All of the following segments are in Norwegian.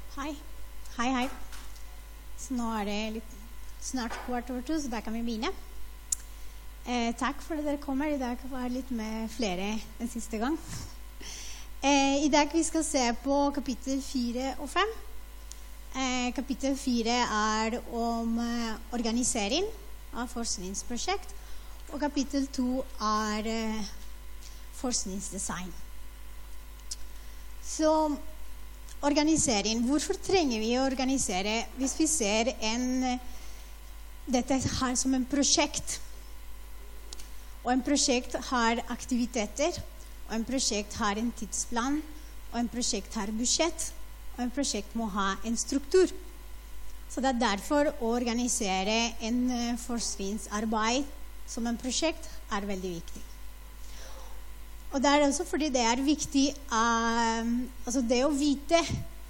Hei. Hei. Så nå det snart 1:15, så da kan vi begynne. Takk for at dere kommer. I dag var det litt med flere enn siste gang. I dag vi skal se på kapittel 4 og 5. Kapittel 4 om organisering av forskningsprosjekt, og kapittel 2 forskningsdesign. Så organisering. Hvorfor trenger vi å organisere hvis vi ser dette her som en prosjekt? Og en prosjekt har aktiviteter, og en prosjekt har en tidsplan, og en prosjekt har budsjett, og en prosjekt må ha en struktur. Så det derfor å organisere en forskningsarbeid som en prosjekt veldig viktig. Og det også fordi det viktig altså det å vite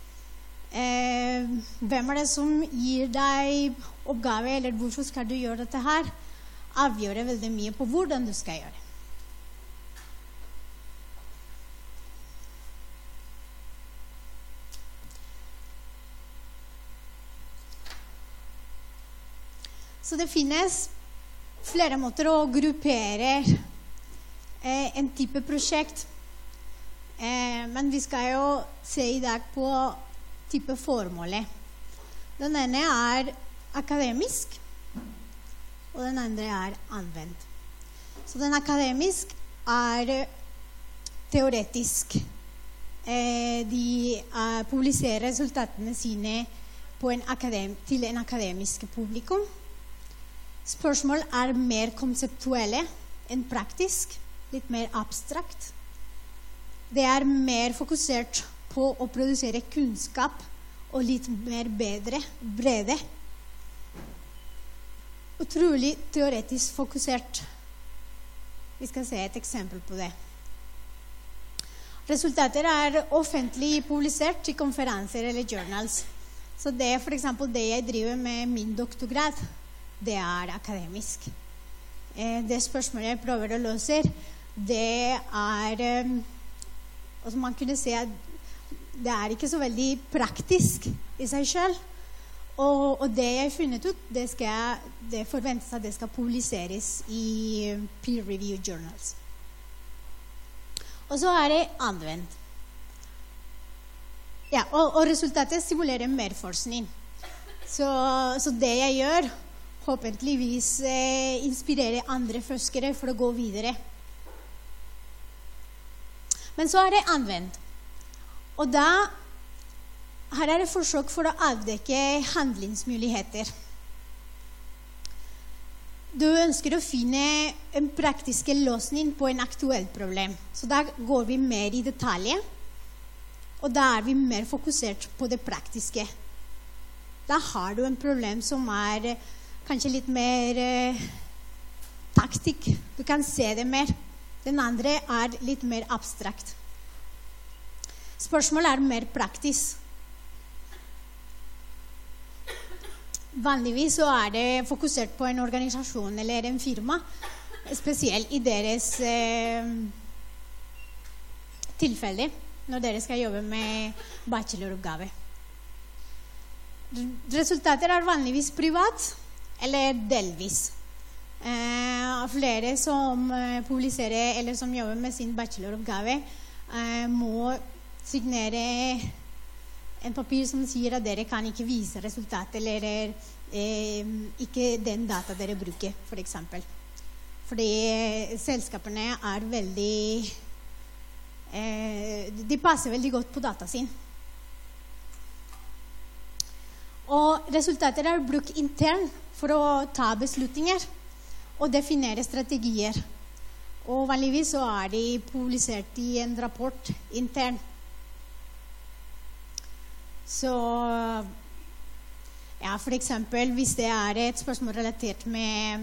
hvem det som gir deg oppgave, eller hvorfor skal du gjøre dette her, avgjør veldig mye på hvordan du skal gjøre det. Så det finnes flere måter å gruppere en type prosjekt. Men vi skal jo se i dag på type formålet. Den ene akademisk, og den andre anvendt. Så den akademisk teoretisk. De publiserer resultatene sine til en akademisk publikum. Spørsmål mer konseptuelle enn praktisk, litt mer abstrakt. Det mer fokusert på å produsere kunnskap og litt mer brede. Utrolig teoretisk fokusert. Vi skal se et eksempel på det. Resultater offentlig publisert i konferanser eller journals. Så det for eksempel det jeg driver med min doktorgrad, det akademisk. Det spørsmålet jeg prøver å løse, det altså man kunne se at det ikke så veldig praktisk i seg selv. Og det jeg funnet ut, det forventes at det skal publiseres i peer-reviewed journals. Og så det anvendt. Ja, og resultatet stimulerer mer forskning. Så det jeg gjør, håpentligvis inspirerer andre forskere for å gå videre. Men så det anvendt. Og da her det forsøk for å avdekke handlingsmuligheter. Du ønsker å finne en praktisk løsning på en aktuell problem. Så da går vi mer i detalj, og da vi mer fokusert på det praktiske. Da har du en problem som kanskje litt mer taktikk. Du kan se det mer. Den andre litt mer abstrakt. Spørsmålet mer praktisk. Vanligvis så det fokusert på en organisasjon eller en firma, spesielt i deres tilfelle, når dere skal jobbe med bacheloroppgave. Resultater vanligvis privat, eller delvis. Flere som publiserer eller som jobber med sin bacheloroppgave må signere en papir som sier at dere kan ikke vise resultatet eller ikke den data dere bruker, for eksempel. Fordi selskapene veldig de passer veldig godt på data sin. Og resultater brukt internt for å ta beslutninger og definere strategier. Og vanligvis så de publisert i en rapport internt. Så ja, for eksempel hvis det et spørsmål relatert med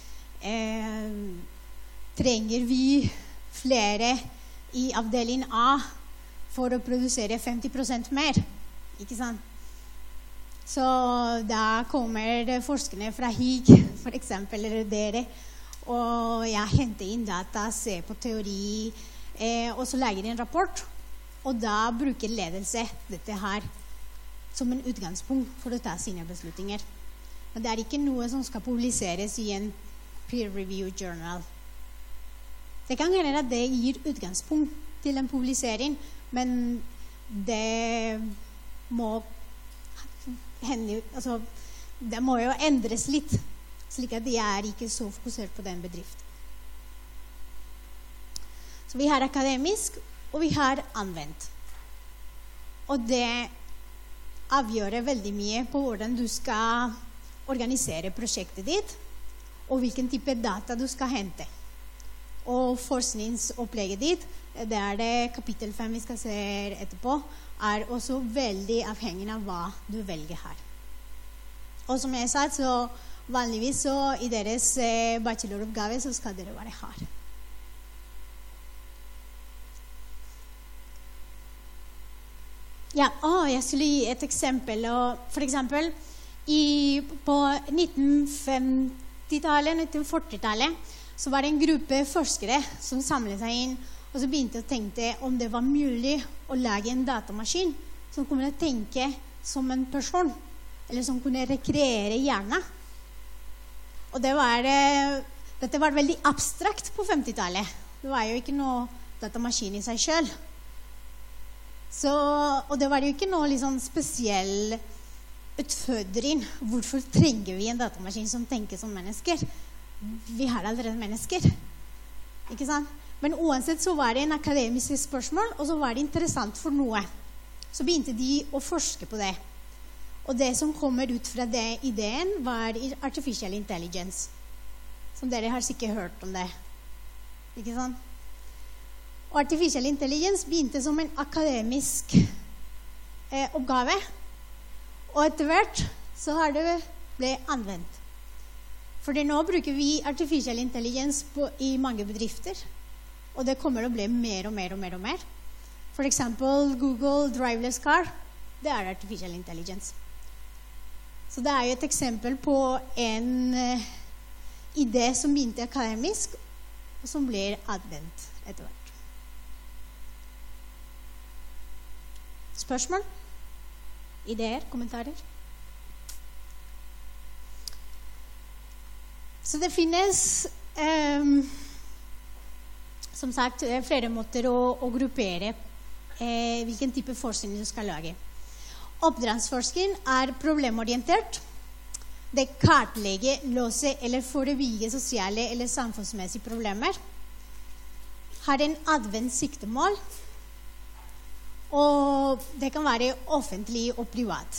trenger vi flere i avdeling A for å produsere 50% mer, ikke sant? Så da kommer forskerne fra HIG, for eksempel, eller dere, og henter inn data, ser på teori, og så lager en rapport, og da bruker ledelse dette her som en utgangspunkt for å ta sine beslutninger. Men det ikke noe som skal publiseres i en peer-reviewed journal. Det kan hende at det gir utgangspunkt til en publisering, men det må det må jo endres litt, slik at de ikke så fokusert på den bedriften. Så vi har akademisk, og vi har anvendt. Og det avgjør veldig mye på hvordan du skal organisere prosjektet ditt, og hvilken type data du skal hente. Og forskningsopplegget ditt, det det kapittel 5 vi skal se etterpå, også veldig avhengig av hva du velger her. Og som jeg sa, så vanligvis så i deres bacheloroppgave så skal dere være her. Ja, jeg skulle gi et eksempel. For eksempel, på 1950-tallet, 1940-tallet, så var det en gruppe forskere som samlet seg inn, og så begynte å tenke om det var mulig å lage en datamaskin som kunne tenke som en person, eller som kunne rekreere hjernen. Og dette var veldig abstrakt på 50-tallet. Det var jo ikke noe datamaskin i seg selv. Og det var jo ikke noe liksom spesiell utfordring. Hvorfor trenger vi en datamaskin som tenker som mennesker? Vi har allerede mennesker. Ikke sant? Men uansett så var det en akademisk spørsmål, og så var det interessant for noe. Så begynte de å forske på det. Og det som kommer ut fra den ideen var artificial intelligence. Som dere har sikkert hørt om det. Ikke sant? Og artificial intelligence begynte som en akademisk oppgave. Og etter hvert så har det blitt anvendt. For nå bruker vi artificial intelligence i mange bedrifter. Og det kommer å bli mer og mer og mer og mer. For eksempel Google Driverless Car, det artificial intelligence. Så det jo et eksempel på en idé som begynte akademisk, og som blir anvendt etter hvert. Spørsmål? Ideer? Kommentarer? Så det finnes som sagt flere måter å gruppere hvilken type forskning du skal lage. Oppdragsforskning problemorientert. Det kartlegger, løser eller forebygger sosiale eller samfunnsmessige problemer. Har en advendt siktemål, og det kan være offentlig og privat.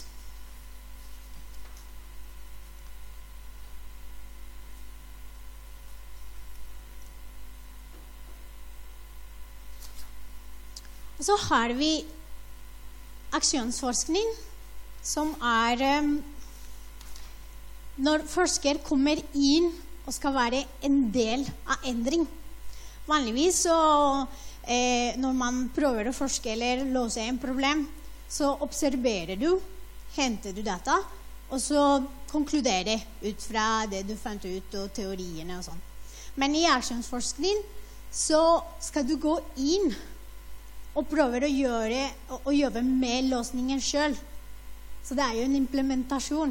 Og så har vi aksjonsforskning, som når forsker kommer inn og skal være en del av endring. Vanligvis så når man prøver å forske eller løse en problem, så observerer du, henter du data, og så konkluderer ut fra det du fant ut og teoriene og sånn. Men i aksjonsforskning så skal du gå inn og prøver å jobbe med løsningen selv. Så det jo en implementasjon.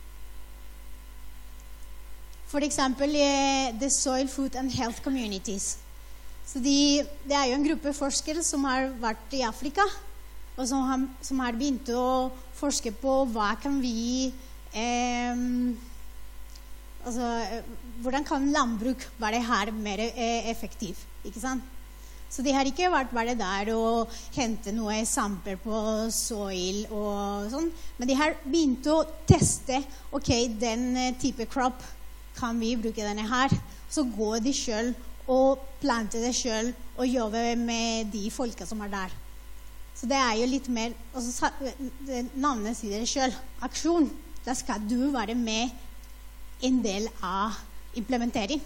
For eksempel The Soil, Food and Health Communities. Så det jo en gruppe forskere som har vært i Afrika, og som har begynt å forske på hva kan vi hvordan kan landbruk være her mer effektiv, ikke sant? Så de har ikke vært bare der og hente noe sampler på soil og sånn, men de har begynt å teste, ok, den type crop kan vi bruke denne her, så går de selv og planter det selv og jobber med de folka som der. Så det jo litt mer, navnet sier det selv, aksjon. Da skal du være med en del av implementering.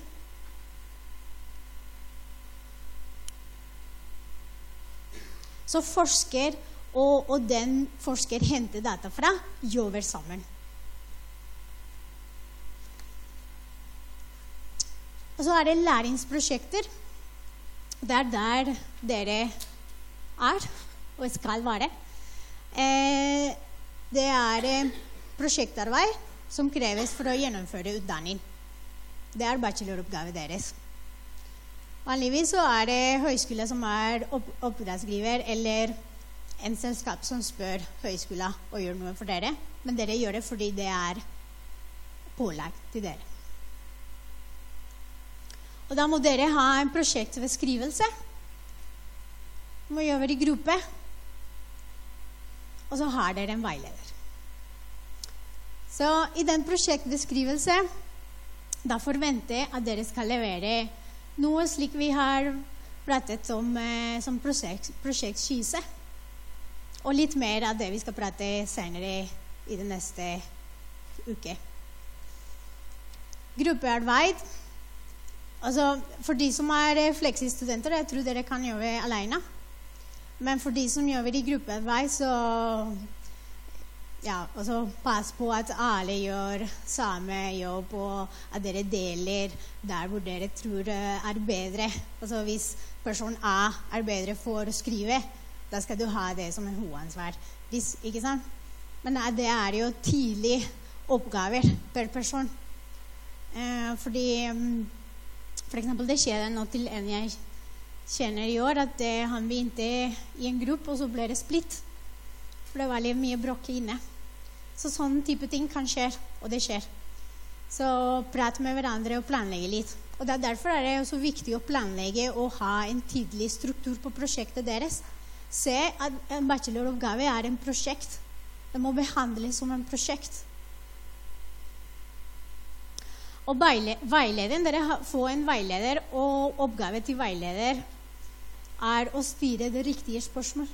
Så forsker og den forsker henter data fra, jobber sammen. Og så det læringsprosjekter. Det der dere og skal være. det prosjektarbeid som kreves for å gjennomføre utdanning. Det bacheloroppgave deres. Vanligvis så det høyskole som oppdragsgiver eller en selskap som spør høyskolen å gjøre noe for dere, men dere gjør det fordi det pålagt til dere. Og da må dere ha en prosjektbeskrivelse. Du må gjøre det i gruppe. Og så har dere en veileder. Så i den prosjektbeskrivelse, da forventer jeg at dere skal levere noe slik vi har pratet om som prosjektskisse. Og litt mer av det vi skal prate senere i den neste uke. Gruppearbeid. Altså, for de som fleksistudenter, jeg tror dere kan gjøre det alene. Men for de som gjør det i gruppearbeid, så pass på at alle gjør samme jobb, og at dere deler der hvor dere tror bedre. Altså, hvis person A bedre for å skrive, da skal du ha det som en hovedansvar. Ikke sant? Men det jo tidlig oppgaver per person. Fordi, for eksempel, det skjer nå til en jeg kjenner i år, at han begynte i en gruppe, og så ble det splitt. For det var litt mye bråk inne. Så sånn type ting kan skje, og det skjer. Så prat med hverandre og planlegge litt. Og derfor det også viktig å planlegge og ha en tydelig struktur på prosjektet deres. Se at en bacheloroppgave en prosjekt. Det må behandles som en prosjekt. Og veilederen, dere får en veileder, og oppgave til veileder å styre det riktige spørsmål.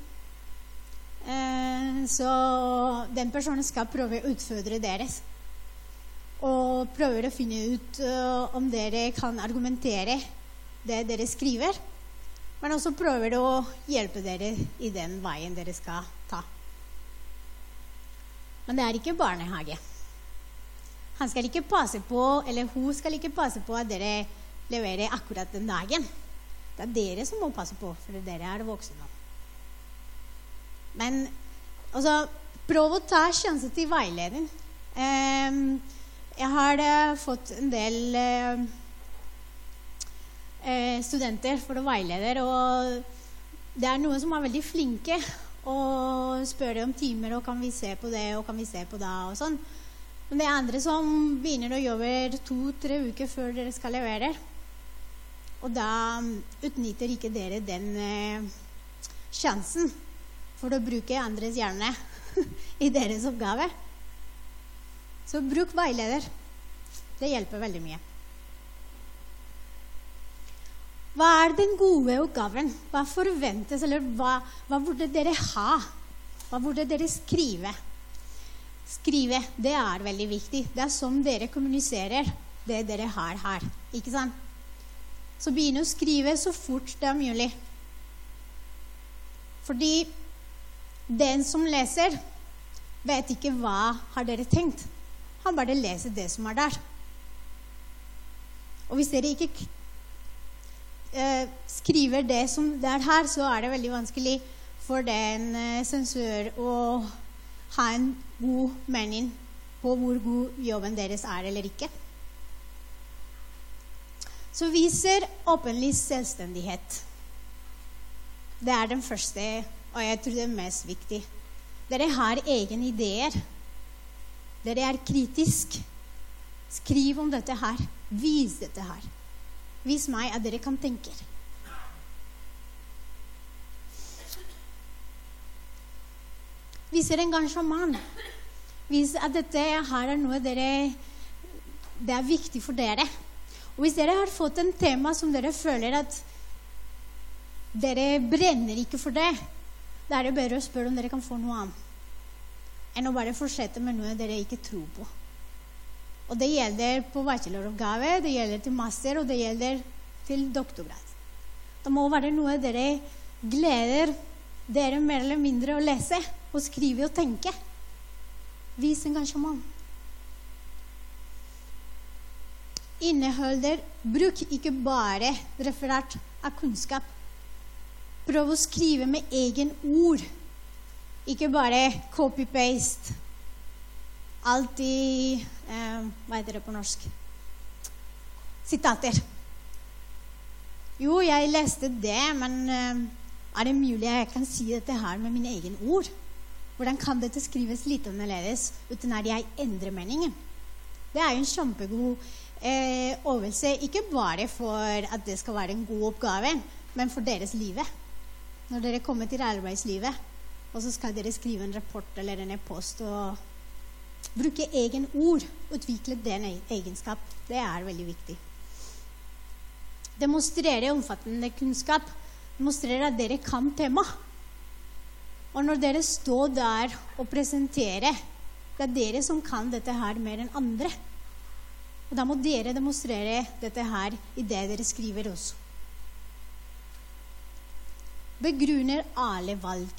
Så den personen skal prøve å utfordre deres. Og prøve å finne ut om dere kan argumentere det dere skriver. Men også prøver å hjelpe dere i den veien dere skal ta. Men det ikke barnehage. Han skal ikke passe på, eller hun skal ikke passe på at dere leverer akkurat den dagen. Det dere som må passe på, for dere voksne nå. Men prøv å ta sjanse til veileden. Jeg har fått en del studenter for å veileder, og det noen som veldig flinke og spør om timer, og kan vi se på det, og kan vi se på det, og sånn. Men det andre som begynner å jobbe 2-3 uker før dere skal levere, og da utnytter ikke dere den sjansen for å bruke andres hjerne i deres oppgave. Så bruk veileder. Det hjelper veldig mye. Hva den gode oppgaven? Hva forventes, eller hva burde dere ha? Hva burde dere skrive? Skrive, det veldig viktig. Det som dere kommuniserer, det dere har her. Ikke sant? Så begynn å skrive så fort det mulig. Fordi den som leser, vet ikke hva har dere tenkt. Han bare leser det som der. Og hvis dere ikke skriver det som det her, så det veldig vanskelig for den sensør å ha en god mening på hvor god jobben deres eller ikke. Så viser åpenlig selvstendighet. Det den første, og jeg tror det mest viktig. Dere har egne ideer. Dere kritisk. Skriv om dette her. Vis dette her. Vis meg at dere kan tenke. Vis engasjement. Vis at dette her noe dere, det viktig for dere. Og hvis dere har fått en tema som dere føler at dere brenner ikke for det, da det bedre å spørre om dere kan få noe annet enn å bare fortsette med noe dere ikke tror på. Og det gjelder på bacheloroppgave, det gjelder til master, og det gjelder til doktorgrad. Det må være noe dere gleder dere mer eller mindre å lese, og skrive og tenke. Vis engasjement. Inneholder, bruk ikke bare referat av kunnskap. Prøv å skrive med egen ord. Ikke bare copy-paste alltid, hva heter det på norsk? Sitater. Jo, jeg leste det, men er det mulig jeg kan si dette her med mine egen ord? Hvordan kan dette skrives litt annerledes uten at jeg endrer meningen? Det er jo en kjempegod øvelse, ikke bare for at det skal være en god oppgave, men for deres livet. Når dere kommer til arbeidslivet, og så skal dere skrive en rapport eller en e-post og bruke egen ord, utvikle den egenskap. Det er veldig viktig. Demonstrere omfattende kunnskap. Demonstrere at dere kan tema. Og når dere står der og presenterer, det er dere som kan dette her mer enn andre. Og da må dere demonstrere dette her i det dere skriver også. Begrunner alle valg.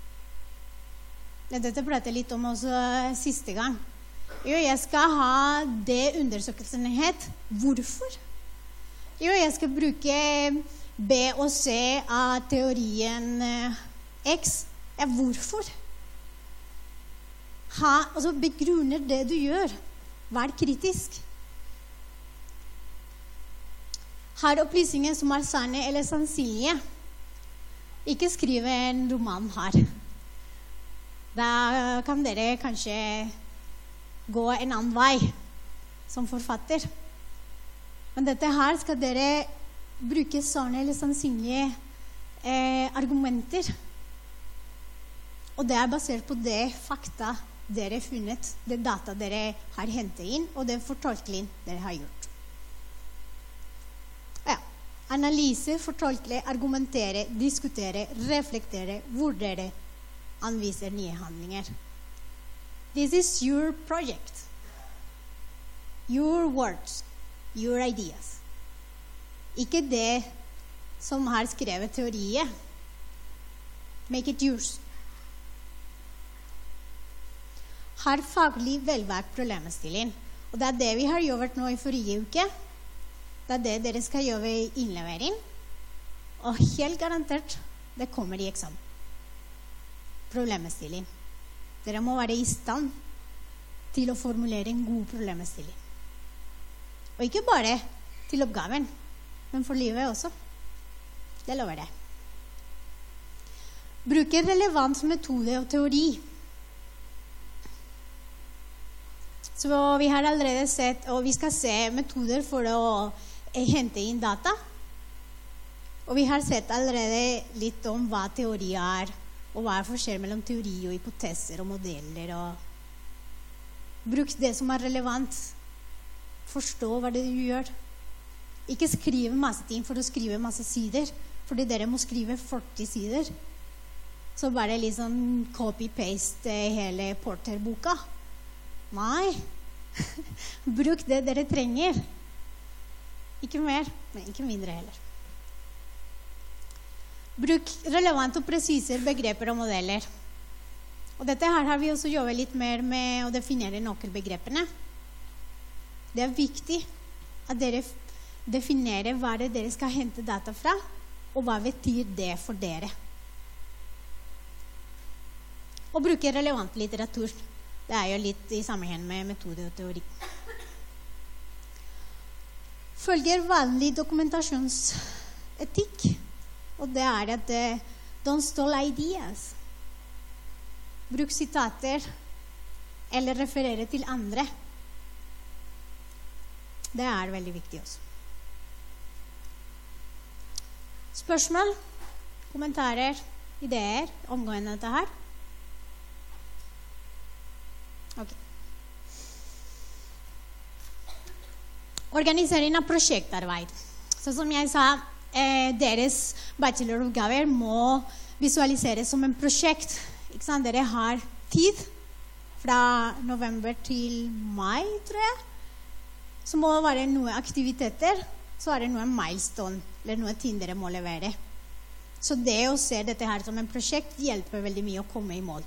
Dette pratet jeg litt om også siste gang. Jo, jeg skal ha det undersøkelsen het. Hvorfor? Jo, jeg skal bruke B og C av teorien X. Ja, hvorfor? Altså begrunner det du gjør. Vær kritisk. Har opplysninger som er sanne eller sannsynlige. Ikke skrive en roman her. Da kan dere kanskje gå en annen vei som forfatter. Men dette her skal dere bruke sanne eller sannsynlige argumenter. Og det er basert på det fakta dere har funnet, det data dere har hentet inn, og det fortolkning dere har gjort. Ja. Analyse, fortolke, argumentere, diskutere, reflektere, vurdere, anviser nye handlinger. This is your project. Your words, your ideas. Ikke det som har skrevet teoriet. Make it yours. Har faglig velvalgt problemstilling. Og det er det vi har gjort nå i forrige uke. Det er det dere skal gjøre i innlevering. Og helt garantert, det kommer i eksamen. Problemstilling. Dere må være i stand til å formulere en god problemstilling. Og ikke bare til oppgaven, men for livet også. Det lover jeg. Bruke relevant metode og teori. Så vi har allerede sett, og vi skal se metoder for å hente inn data. Og vi har sett allerede litt om hva teori er, og hva er forskjell mellom teori og hypoteser og modeller. Og bruk det som er relevant. Forstå hva det du gjør. Ikke skrive masse ting for å skrive masse sider, fordi dere må skrive 40 sider. Så bare liksom copy-paste hele Porter-boka. Nei. Bruk det dere trenger. Ikke mer, men ikke mindre heller. Bruk relevante og presise begreper og modeller. Og dette her har vi også jobbet litt mer med å definere nøkkelbegrepene. Det er viktig at dere definerer hva det dere skal hente data fra, og hva betyr det for dere. Og bruke relevant litteratur. Det er jo litt i sammenheng med metode og teori. Følger vanlig dokumentasjonsetikk, og det er at don't steal ideas. Bruk sitater eller referere til andre. Det er veldig viktig også. Spørsmål, kommentarer, ideer, omgående dette her? Ok. Organisering av prosjektarbeid. Så som jeg sa, deres bacheloroppgaver må visualiseres som en prosjekt. Ikke sant? Dere har tid fra november til mai, tror jeg. Så må det være noen aktiviteter, så er det noen milestone, eller noen ting dere må levere. Så det å se dette her som en prosjekt hjelper veldig mye å komme i mål.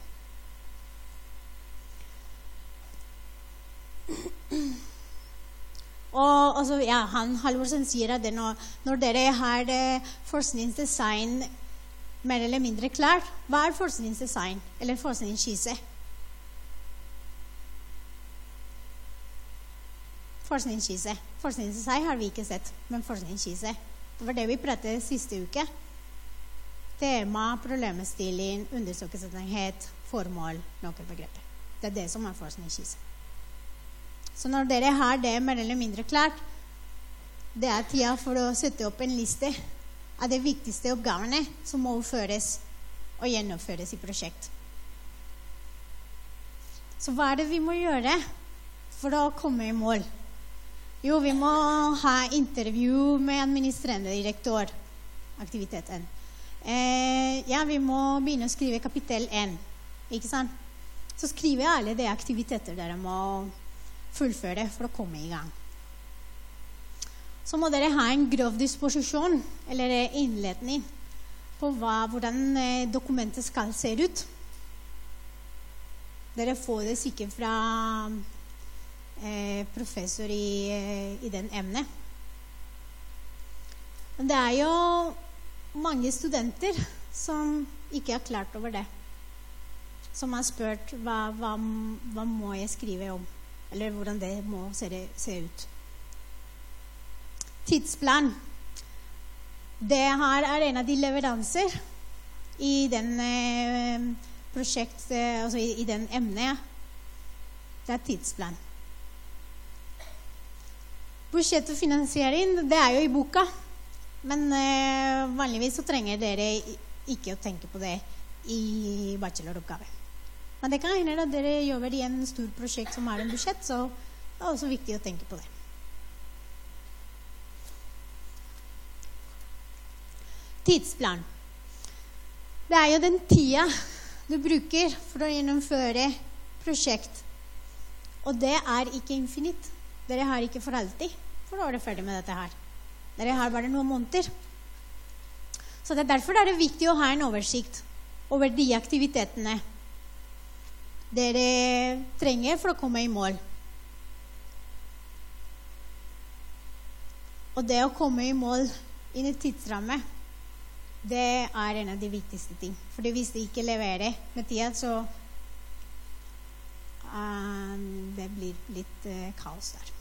Og altså, ja, Halvorsen sier at når dere har forskningsdesign mer eller mindre klart, hva er forskningsdesign eller forskningsskisse? forskningsskisse. Forskning til seg har vi ikke sett, men forskningsskisse. Det var det vi pratet siste uke. Tema, problemstilling, undersøkelsesenhet, formål, noen begreper. Det er det som er forskningsskisse. Så når dere har det mer eller mindre klart, det er tida for å sette opp en liste av de viktigste oppgavene som må utføres og gjennomføres i prosjekt. Så hva er det vi må gjøre for å komme i mål? Jo, vi må ha intervju med administrerende direktør, aktiviteten. Vi må begynne å skrive kapittel 1, ikke sant? Så skriver alle de aktiviteter dere må fullføre for å komme i gang. Så må dere ha en grov disposisjon, eller innledning, på hvordan dokumentet skal se ut. Dere får det sikkert fra professor i den emnet. Men det er jo mange studenter som ikke er klart over det. Som har spurt hva må jeg skrive om, eller hvordan det må se ut. Tidsplan. Det her er en av de leveranser i den prosjekt, altså i den emnet. Det er tidsplan. Budsjett og finansiering, det er jo i boka. Men vanligvis så trenger dere ikke å tenke på det i bacheloroppgave. Men det kan hende at dere jobber i en stor prosjekt som har en budsjett, så det er også viktig å tenke på det. Tidsplan. Det er jo den tida du bruker for å gjennomføre prosjekt. Og det er ikke infinite. Dere har ikke for alltid for å være ferdig med dette her. Dere har bare noen måneder. Så det er derfor det er viktig å ha en oversikt over de aktivitetene dere trenger for å komme i mål. Og det å komme i mål i en tidsramme, det er en av de viktigste ting. For hvis de ikke leverer med tida, så det blir litt kaos der.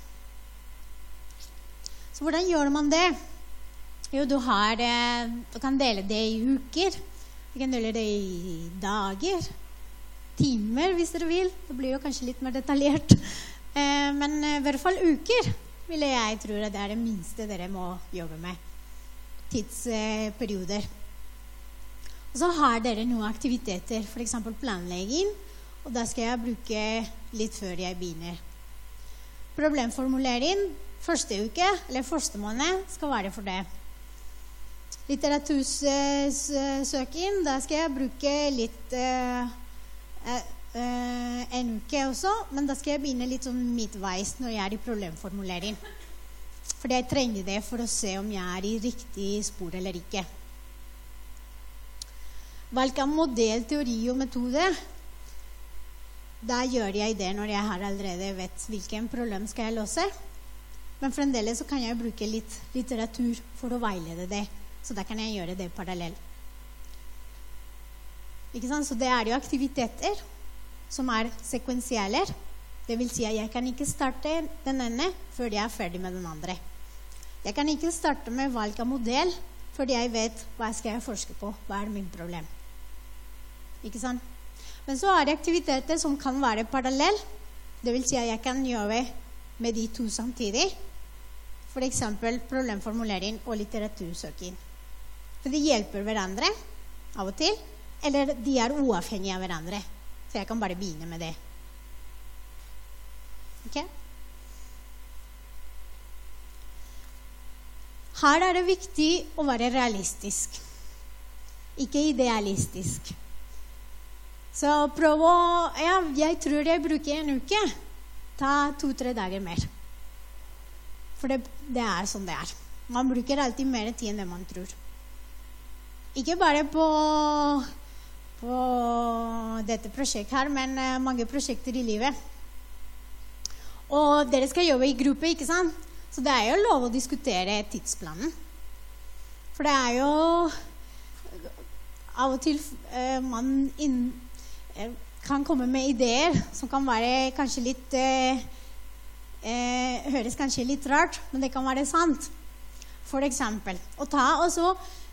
Så hvordan gjør man det? Jo, du kan dele det i uker. Du kan dele det i dager, timer hvis dere vil. Det blir jo kanskje litt mer detaljert. Men i hvert fall uker vil jeg tro at det er det minste dere må jobbe med. Tidsperioder. Og så har dere noen aktiviteter, for eksempel planlegging. Og da skal jeg bruke litt før jeg begynner. Problemformulering. Første uke, eller første måned, skal være for det. Litteratursøking, da skal jeg bruke litt en uke også, men da skal jeg begynne litt sånn midtveis når jeg er i problemformulering. For jeg trenger det for å se om jeg er i riktig spor eller ikke. Valg av modell, teori og metode, da gjør jeg det når jeg har allerede vet hvilken problem skal jeg løse. Men fremdeles så kan jeg bruke litt litteratur for å veilede det. Så da kan jeg gjøre det parallelt. Ikke sant? Så det er jo aktiviteter som er sekvensielle. Det vil si at jeg kan ikke starte den ene før jeg er ferdig med den andre. Jeg kan ikke starte med valg av modell før jeg vet hva skal jeg forske på. Hva er min problem? Ikke sant? Men så er det aktiviteter som kan være parallell. Det vil si at jeg kan gjøre med de to samtidig. For eksempel problemformulering og litteratursøking. For de hjelper hverandre av og til, eller de er uavhengige av hverandre. Så jeg kan bare begynne med det. Ok? Her er det viktig å være realistisk, ikke idealistisk. Så prøv å, jeg tror jeg bruker en uke, ta 2-3 dager mer. For det er sånn det er. Man bruker alltid mer tid enn det man tror. Ikke bare på dette prosjektet her, men mange prosjekter i livet. Og dere skal jobbe i gruppe, ikke sant? Så det er jo lov å diskutere tidsplanen. For det er jo av og til man kan komme med ideer som kan være kanskje litt høres kanskje litt rart, men det kan være sant. For eksempel, å ta og så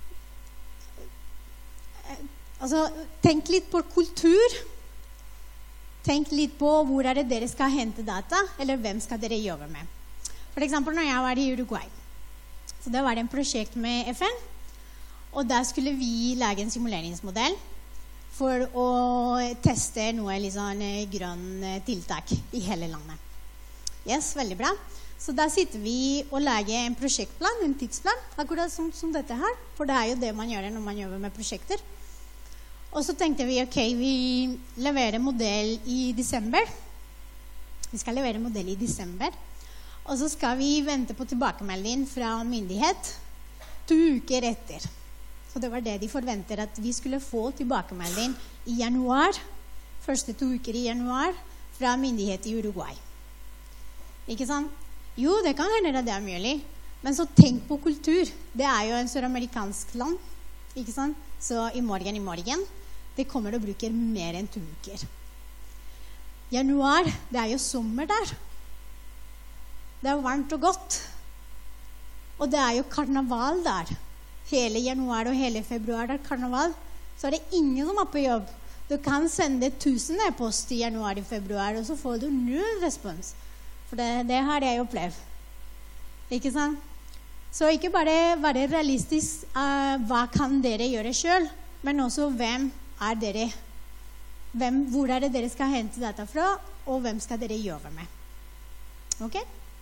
tenk litt på kultur. Tenk litt på hvor er det dere skal hente data, eller hvem skal dere jobbe med. For eksempel når jeg var i Uruguay. Så det var en prosjekt med FN, og da skulle vi lage en simuleringsmodell for å teste noe litt sånn grønn tiltak i hele landet. Yes, veldig bra. Så da sitter vi og lager en prosjektplan, en tidsplan, akkurat som dette her, for det er jo det man gjør når man jobber med prosjekter. Og så tenkte vi, ok, vi leverer modell i desember. Vi skal levere modell i desember. Og så skal vi vente på tilbakemelding fra myndighet 2 uker etter. Så det var det de forventer, at vi skulle få tilbakemelding i januar, første 2 uker i januar, fra myndighet i Uruguay. Ikke sant? Jo, det kan hende det er mulig, men så tenk på kultur. Det er jo en søramerikansk land, ikke sant? Så i morgen, det kommer å bruke mer enn 2 uker. Januar, det er jo sommer der. Det er varmt og godt. Og det er jo karneval der. Hele januar og hele februar er karneval. Så er det ingen som er på jobb. Du kan sende 1000 e-post i januar og februar, og så får du 0 respons. For det har jeg opplevd. Ikke sant? Så ikke bare være realistisk, hva kan dere gjøre selv, men også hvem er dere, hvor er det dere skal hente data fra, og hvem skal dere jobbe med. Ok?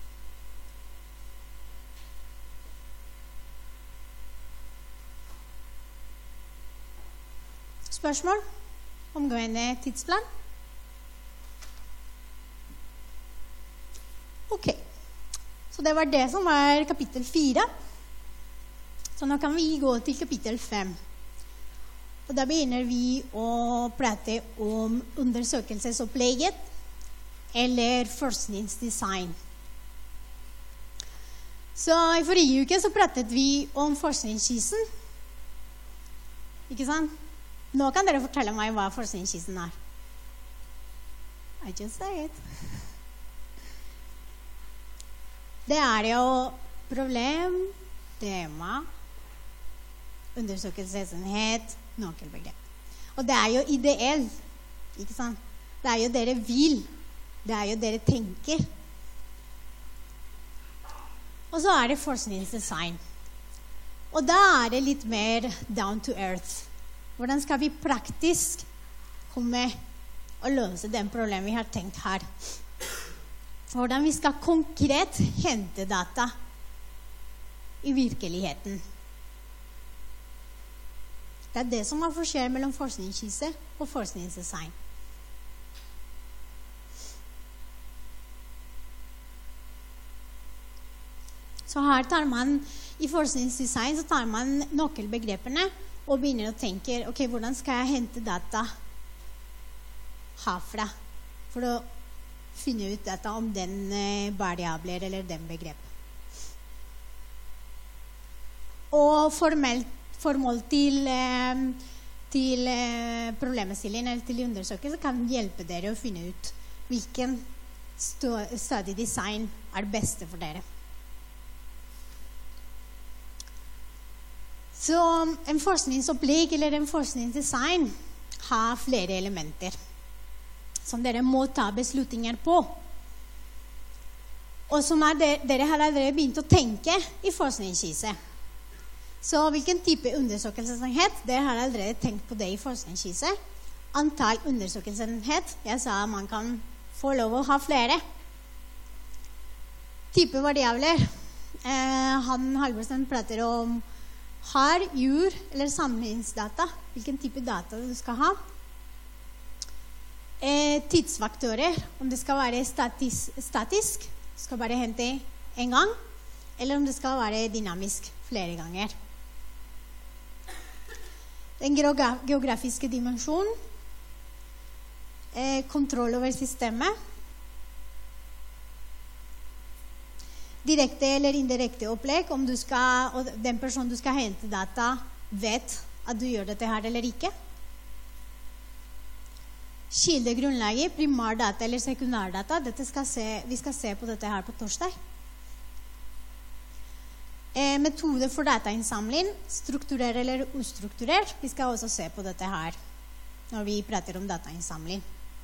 Spørsmål? Omgående tidsplan? Ok. Så det var det som var kapittel 4. Så nå kan vi gå til kapittel 5. Og da begynner vi å prate om undersøkelsesopplegget eller forskningsdesign. Så i forrige uke så pratet vi om forskningsskisen. Ikke sant? Nå kan dere fortelle meg hva forskningsskisen er. I just say it. Det er jo problem, tema, undersøkelsesenhet, nøkkelbegrep. Og det er jo ideelt, ikke sant? Det er jo dere vil, det er jo dere tenker. Og så er det forskningsdesign. Og da er det litt mer down to earth. Hvordan skal vi praktisk komme og løse den problemet vi har tenkt her? Hvordan vi skal konkret hente data i virkeligheten. Det er det som er forskjell mellom forskningsskisse og forskningsdesign. Så her tar man, i forskningsdesign så tar man nøkkelbegrepene og begynner å tenke, ok, hvordan skal jeg hente data herfra for å finne ut data om den variabler eller den begrep. Og formål til problemstilling eller til undersøkelse kan hjelpe dere å finne ut hvilken study design er beste for dere. Så en forskningsopplegg eller en forskningsdesign har flere elementer som dere må ta beslutninger på. Og som dere har allerede begynt å tenke i forskningsskisse. Så hvilken type undersøkelsesenhet? Dere har allerede tenkt på det i forskningsskisse. Antall undersøkelsesenhet. Jeg sa at man kan få lov å ha flere. Type variabler. Halvorsen prater om har, jord eller samlingsdata. Hvilken type data du skal ha. Tidsfaktorer, om det skal være statisk, skal bare hente en gang, eller om det skal være dynamisk flere ganger. Den geografiske dimensjonen, kontroll over systemet, direkte eller indirekte opplegg, om du skal, og den personen du skal hente data vet at du gjør dette her eller ikke. Kildegrunnlaget, primardata eller sekundardata, vi skal se på dette her på torsdag. Metode for datainnsamling, strukturert eller ustrukturert. Vi skal også se på dette her når vi prater om datainnsamling.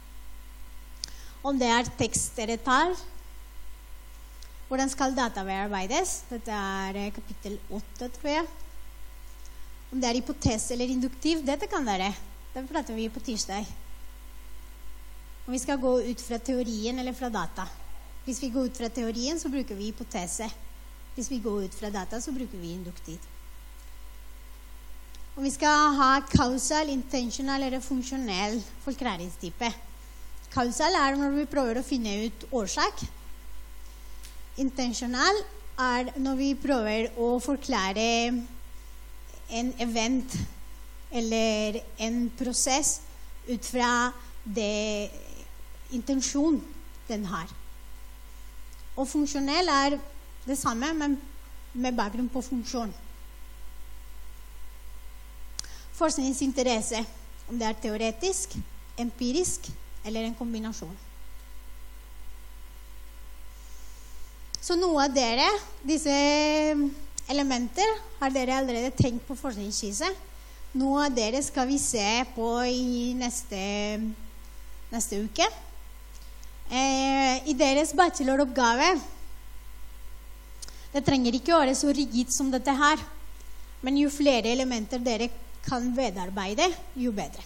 Om det er tekst eller tall, hvordan skal data bearbeides? Dette er kapittel 8, tror jeg. Om det er hypotese eller induktiv, dette kan dere. Det prater vi på tirsdag. Om vi skal gå ut fra teorien eller fra data. Hvis vi går ut fra teorien, så bruker vi hypotese. Hvis vi går ut fra data, så bruker vi induktiv. Og vi skal ha kausal, intentional eller funksjonell forklaringstype. Kausal er når vi prøver å finne ut årsak. Intentional er når vi prøver å forklare en event eller en prosess ut fra det intensjon den har. Og funksjonell er det samme, men med bakgrunn på funksjon. Forskningsinteresse, om det er teoretisk, empirisk eller en kombinasjon. Så noe av dere, disse elementer, har dere allerede tenkt på forskningsskisse. Noe av dere skal vi se på i neste uke. I deres bacheloroppgave, det trenger ikke å være så rigid som dette her, men jo flere elementer dere kan vedarbeide, jo bedre.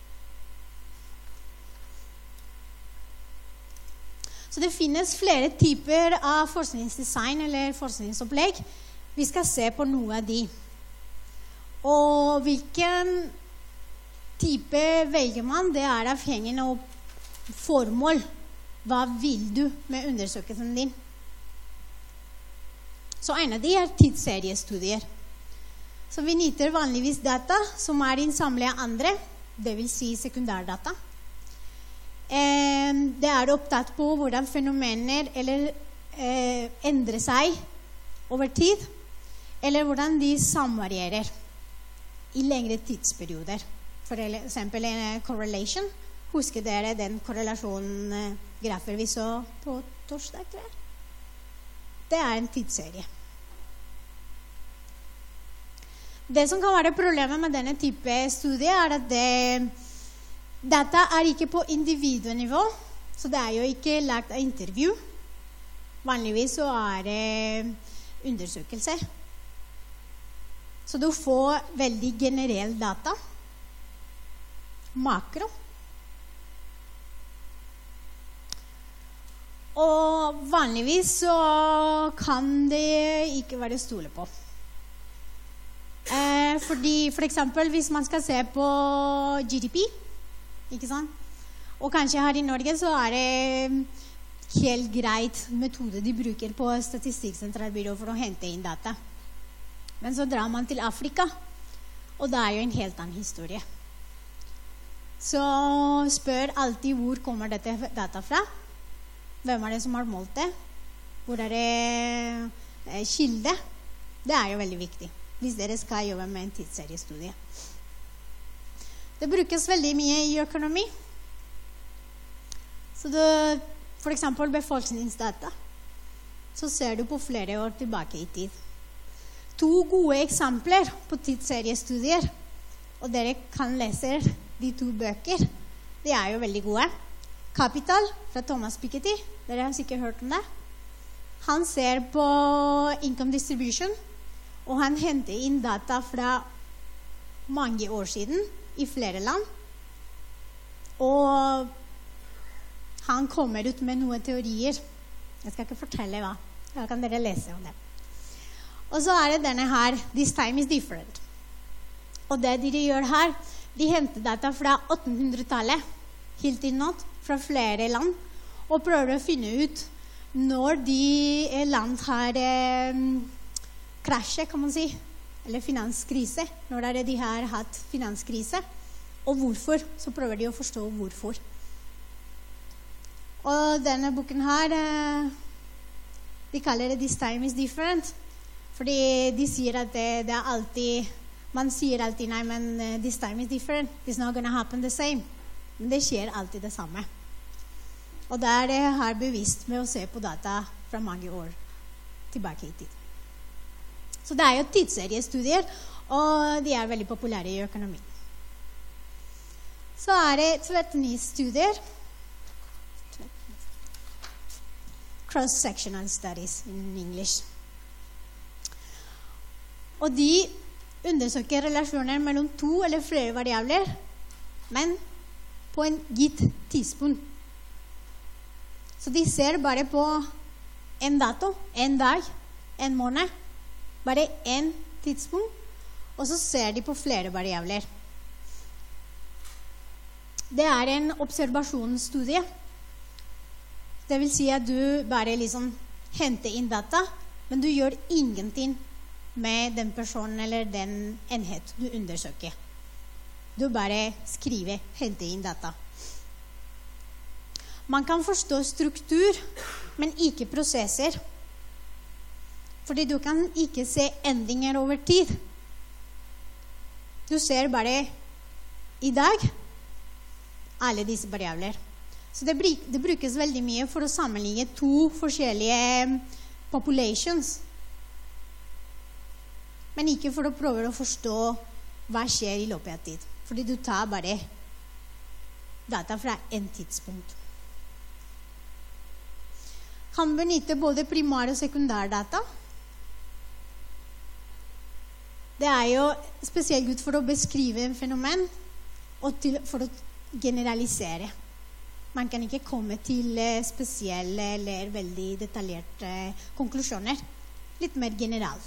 Så det finnes flere typer av forskningsdesign eller forskningsopplegg. Vi skal se på noe av de. Og hvilken type velger man, det er avhengig av formål. Hva vil du med undersøkelsen din? Så en av de er tidsseriestudier. Så vi nyter vanligvis data som er innsamlet av andre, det vil si sekundærdata. Det er opptatt på hvordan fenomener endrer seg over tid, eller hvordan de samvarierer i lengre tidsperioder. For eksempel en correlation. Husker dere den korrelasjonen grafer vi så på torsdag? Det er en tidsserie. Det som kan være problemet med denne type studie er at data er ikke på individnivå, så det er jo ikke lagt av intervju. Vanligvis så er det undersøkelse. Så du får veldig generell data. Makro. Og vanligvis så kan det ikke være stole på. Fordi for eksempel hvis man skal se på GDP, ikke sant? Og kanskje her i Norge så er det helt greit metode de bruker på Statistikksentralbyrå for å hente inn data. Men så drar man til Afrika, og det er jo en helt annen historie. Så spør alltid hvor kommer dette data fra? Hvem er det som har målt det? Hvor er det kilde? Det er jo veldig viktig hvis dere skal jobbe med en tidsseriestudie. Det brukes veldig mye i økonomi. Så for eksempel befolkningsdata, så ser du på flere år tilbake i tid. 2 gode eksempler på tidsseriestudier, og dere kan lese de 2 bøker. De er jo veldig gode. Kapital fra Thomas Piketty, dere har sikkert hørt om det. Han ser på income distribution, og han henter inn data fra mange år siden i flere land. Og han kommer ut med noen teorier. Jeg skal ikke fortelle hva. Da kan dere lese om det. Og så er det denne her, this time is different. Og det de gjør her, de henter data fra 1800-tallet, helt til nå, fra flere land, og prøver å finne ut når de land har krasje, kan man si, eller finanskrise, når det de har hatt finanskrise, og hvorfor, så prøver de å forstå hvorfor. Og denne boken her, de kaller det This Time is Different, fordi de sier at det er alltid, man sier alltid, nei, men this time is different, it's not gonna happen the same. Men det skjer alltid det samme. Og det er det her bevisst med å se på data fra mange år tilbake i tid. Så det er jo tidsseriestudier, og de er veldig populære i økonomi. Så er det tverrnistudier. Cross-sectional studies in English. Og de undersøker relasjoner mellom 2 eller flere variabler, men på en gitt tidspunkt. Så de ser bare på en dato, en dag, en måned, bare en tidspunkt, og så ser de på flere variabler. Det er en observasjonsstudie. Det vil si at du bare liksom henter inn data, men du gjør ingenting med den personen eller den enhet du undersøker. Du bare skriver, henter inn data. Man kan forstå struktur, men ikke prosesser. Fordi du kan ikke se endringer over tid. Du ser bare i dag alle disse variabler. Så det brukes veldig mye for å sammenligne 2 forskjellige populations. Men ikke for å prøve å forstå hva skjer i løpet av tid. Fordi du tar bare data fra en tidspunkt. Kan benytte både primær- og sekundærdata. Det er jo spesielt godt for å beskrive en fenomen og for å generalisere. Man kan ikke komme til spesielle eller veldig detaljerte konklusjoner. Litt mer generelt.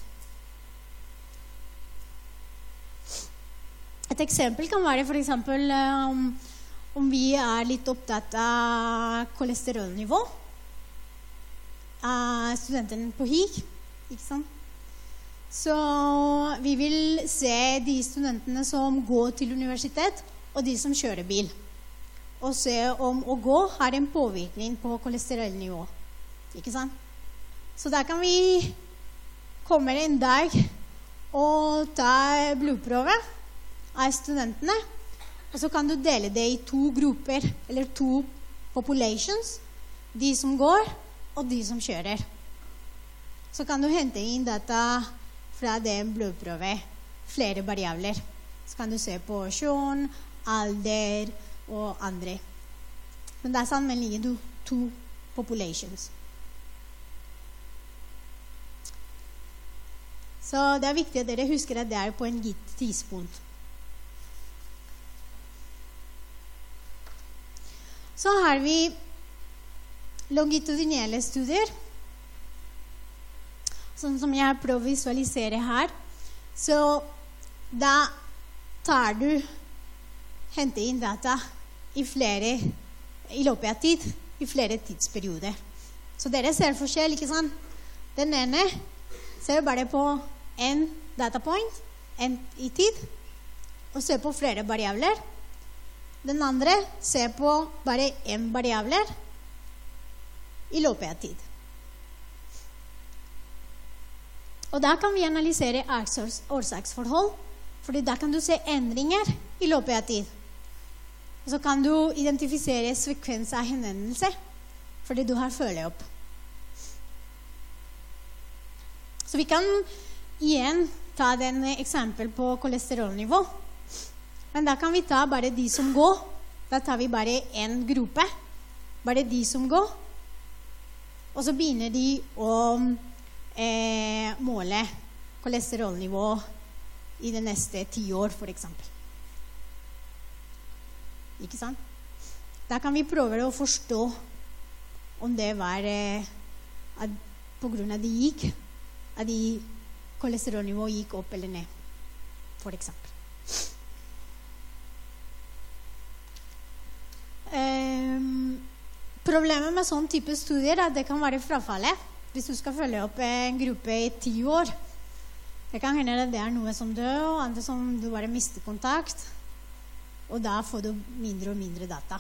Et eksempel kan være for eksempel om vi er litt opptatt av kolesterolnivå. Studenten på HIG, ikke sant? Så vi vil se de studentene som går til universitet, og de som kjører bil. Og se om å gå har en påvirkning på kolesterolnivå. Ikke sant? Så da kan vi komme en dag og ta blodprøve av studentene, og så kan du dele det i 2 grupper, eller 2 populations, de som går, og de som kjører. Så kan du hente inn data fra den blodprøve, flere variabler. Så kan du se på kjønn, alder og andre. Men da sammenligner du 2 populations. Så det er viktig at dere husker at det er på en gitt tidspunkt. Så har vi longitudinelle studier, sånn som jeg prøver å visualisere her. Så da tar du, henter inn data i løpet av tid, i flere tidsperioder. Så dere ser forskjell, ikke sant? Den ene ser bare på en datapoint, en i tid, og ser på flere variabler. Den andre ser på bare en variabler i løpet av tid. Og da kan vi analysere årsaksforhold, fordi da kan du se endringer i løpet av tid. Og så kan du identifisere sekvens av hendelser, fordi du har følge opp. Så vi kan igjen ta den eksempel på kolesterolnivå. Men da kan vi ta bare de som går. Da tar vi bare en gruppe. Bare de som går. Og så begynner de å måle kolesterolnivå i de neste 10 år, for eksempel. Ikke sant? Da kan vi prøve å forstå om det var på grunn av at de kolesterolnivå gikk opp eller ned, for eksempel. Problemet med sånn type studier er at det kan være frafallet. Hvis du skal følge opp en gruppe i 10 år, det kan hende at det er noe som dør, og andre som du bare mister kontakt, og da får du mindre og mindre data.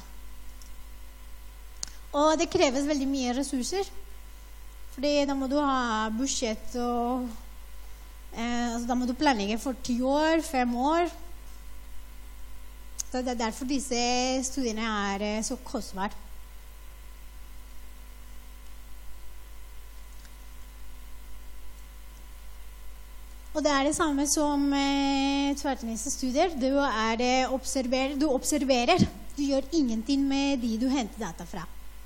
Og det kreves veldig mye ressurser, fordi da må du ha budsjett, og da må du planlegge for 10 år, 5 år. Så det derfor disse studiene så kostbare. Og det det samme som tverrtekniske studier. Du observerer. Du gjør ingenting med de du henter data fra.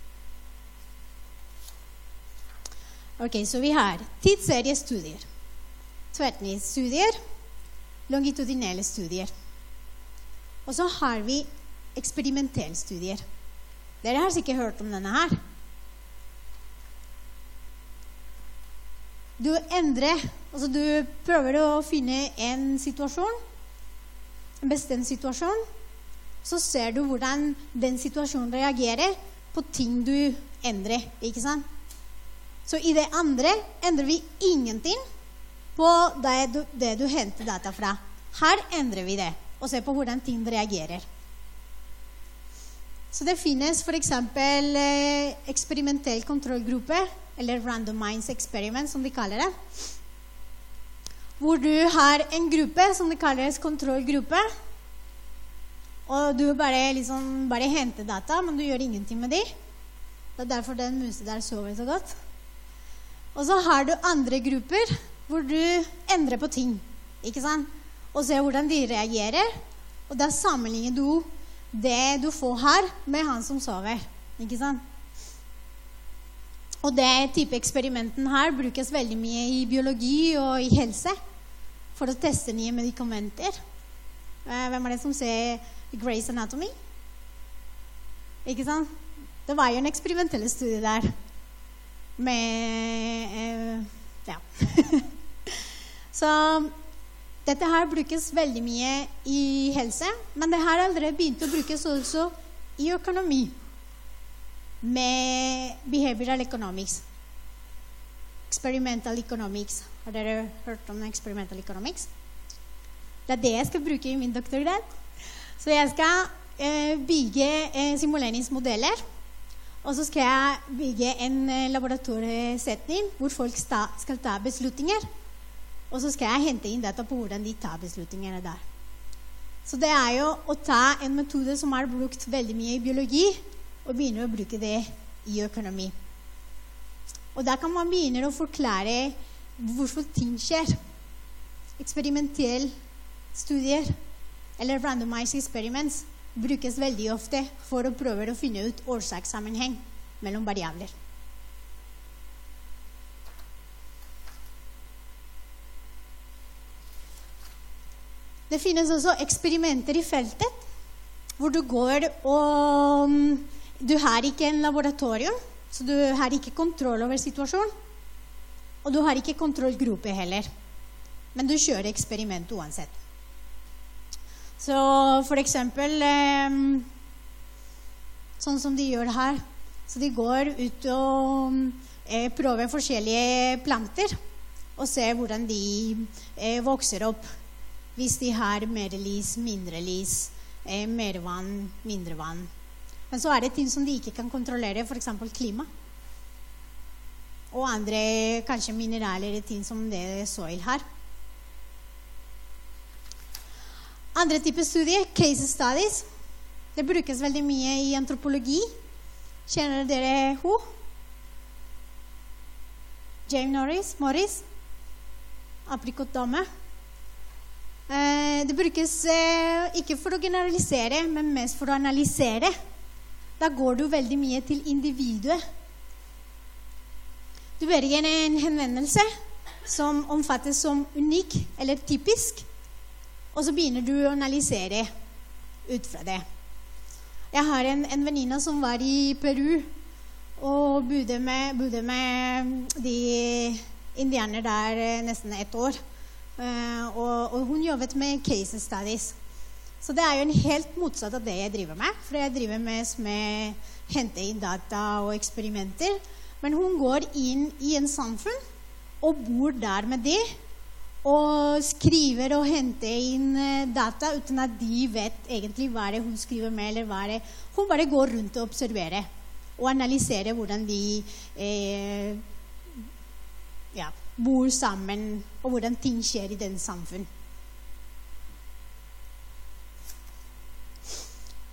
Ok, så vi har tidsseriestudier, tverrtekniske-studier, longitudinelle studier. Og så har vi eksperimentelle studier. Dere har sikkert hørt om denne her. Du prøver å finne en situasjon, en bestemt situasjon, så ser du hvordan den situasjonen reagerer på ting du endrer, ikke sant? Så i det andre endrer vi ingenting på det du henter data fra. Her endrer vi det, og ser på hvordan ting reagerer. Så det finnes for eksempel eksperimentell kontrollgruppe, eller randomized experiment, som de kaller det. Hvor du har en gruppe som det kalles kontrollgruppe, og du bare henter data, men du gjør ingenting med det. Det derfor den musen der sover så godt. Og så har du andre grupper, hvor du endrer på ting, ikke sant? Og ser hvordan de reagerer, og da sammenligner du det du får her med han som sover, ikke sant? Og det type eksperimenten her brukes veldig mye i biologi og i helse for å teste nye medikamenter. Hvem det som ser Grey's Anatomy? Ikke sant? Det var jo en eksperimentell studie der med ja. Så dette her brukes veldig mye i helse, men det her allerede begynt å brukes også i økonomi med behavioral economics, experimental economics. Har dere hørt om experimental economics? Det det jeg skal bruke i min doktorgrad. Så jeg skal bygge simuleringsmodeller, og så skal jeg bygge en laboratoriesetning hvor folk skal ta beslutninger, og så skal jeg hente inn data på hvordan de tar beslutningene der. Så det jo å ta en metode som brukt veldig mye i biologi, og begynner å bruke det i økonomi. Og da kan man begynne å forklare hvorfor ting skjer. Eksperimentelle studier, eller randomized experiments, brukes veldig ofte for å prøve å finne ut årsakssammenheng mellom variabler. Det finnes også eksperimenter i feltet, hvor du går og du har ikke en laboratorium, så du har ikke kontroll over situasjonen, og du har ikke kontrollgruppe heller. Men du kjører eksperiment uansett. Så for eksempel, sånn som de gjør her, så de går ut og prøver forskjellige planter, og ser hvordan de vokser opp, hvis de har mer lys, mindre lys, mer vann, mindre vann. Men så det ting som de ikke kan kontrollere, for eksempel klima. Og andre, kanskje mineraler, ting som det soil har. Andre typer studier, case studies, det brukes veldig mye i antropologi. Kjenner dere ho? James Morris, aprikottdame. Det brukes ikke for å generalisere, men mest for å analysere. Da går du veldig mye til individet. Du velger en henvendelse som omfattes som unik eller typisk, og så begynner du å analysere ut fra det. Jeg har en venninne som var i Peru og bodde med de indianere der nesten et år. Og hun jobbet med case studies. Så det jo en helt motsatt av det jeg driver med, for jeg driver mest med hente inn data og eksperimenter. Men hun går inn i en samfunn og bor der med det, og skriver og henter inn data uten at de vet egentlig hva det hun skriver med, eller hva det. Hun bare går rundt og observerer og analyserer hvordan de bor sammen, og hvordan ting skjer i den samfunn.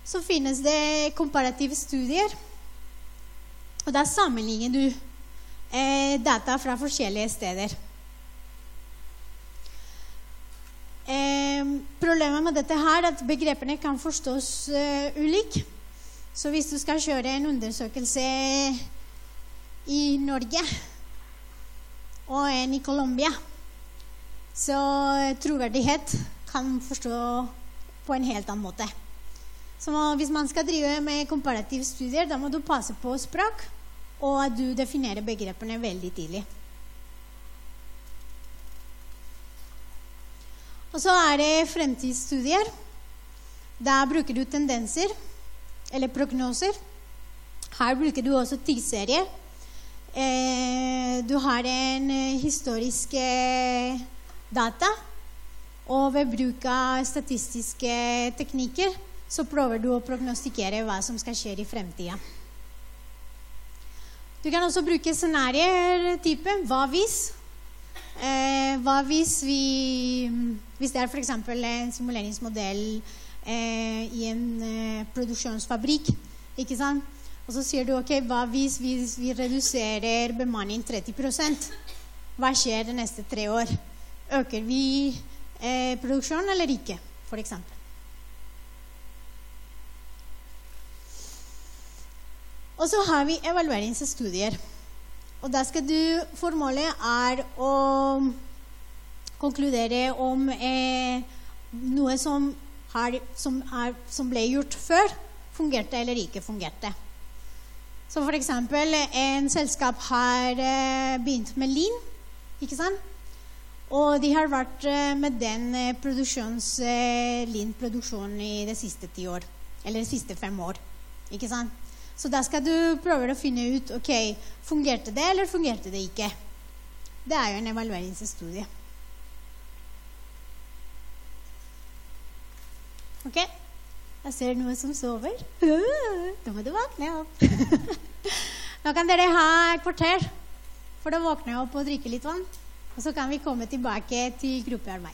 så finnes det komparative studier, og da sammenligner du data fra forskjellige steder. Problemet med dette her er at begrepene kan forstås ulik. Så hvis du skal kjøre en undersøkelse i Norge og en i Colombia, så troverdighet kan forstå på en helt annen måte. Så hvis man skal drive med komparative studier, da må du passe på språk, og at du definerer begrepene veldig tidlig. Og så er det fremtidsstudier. Da bruker du tendenser, eller prognoser. Her bruker du også tidsserie. Du har en historisk data, og ved bruk av statistiske teknikker, så prøver du å prognostikere hva som skal skje i fremtiden. Du kan også bruke scenarier-typen, hva hvis? Hva hvis det er for eksempel en simuleringsmodell i en produksjonsfabrikk, ikke sant? Og så sier du, ok, hva hvis vi reduserer bemanning 30%? Hva skjer de neste 3 år? Øker vi produksjonen eller ikke, for eksempel? Og så har vi evalueringsstudier. Og da skal formålet er å konkludere om noe som ble gjort før, fungerte eller ikke fungerte. Så for eksempel, en selskap har begynt med Lean, ikke sant? Og de har vært med den Lean-produksjonen i de siste 10 år, eller de siste 5 år, ikke sant? Så da skal du prøve å finne ut, ok, fungerte det eller fungerte det ikke? Det er jo en evalueringsstudie. Ok, jeg ser noe som sover. Da må du våkne opp. Nå kan dere ha et kvarter for å våkne opp og drikke litt vann. Og så kan vi komme tilbake til gruppearbeid.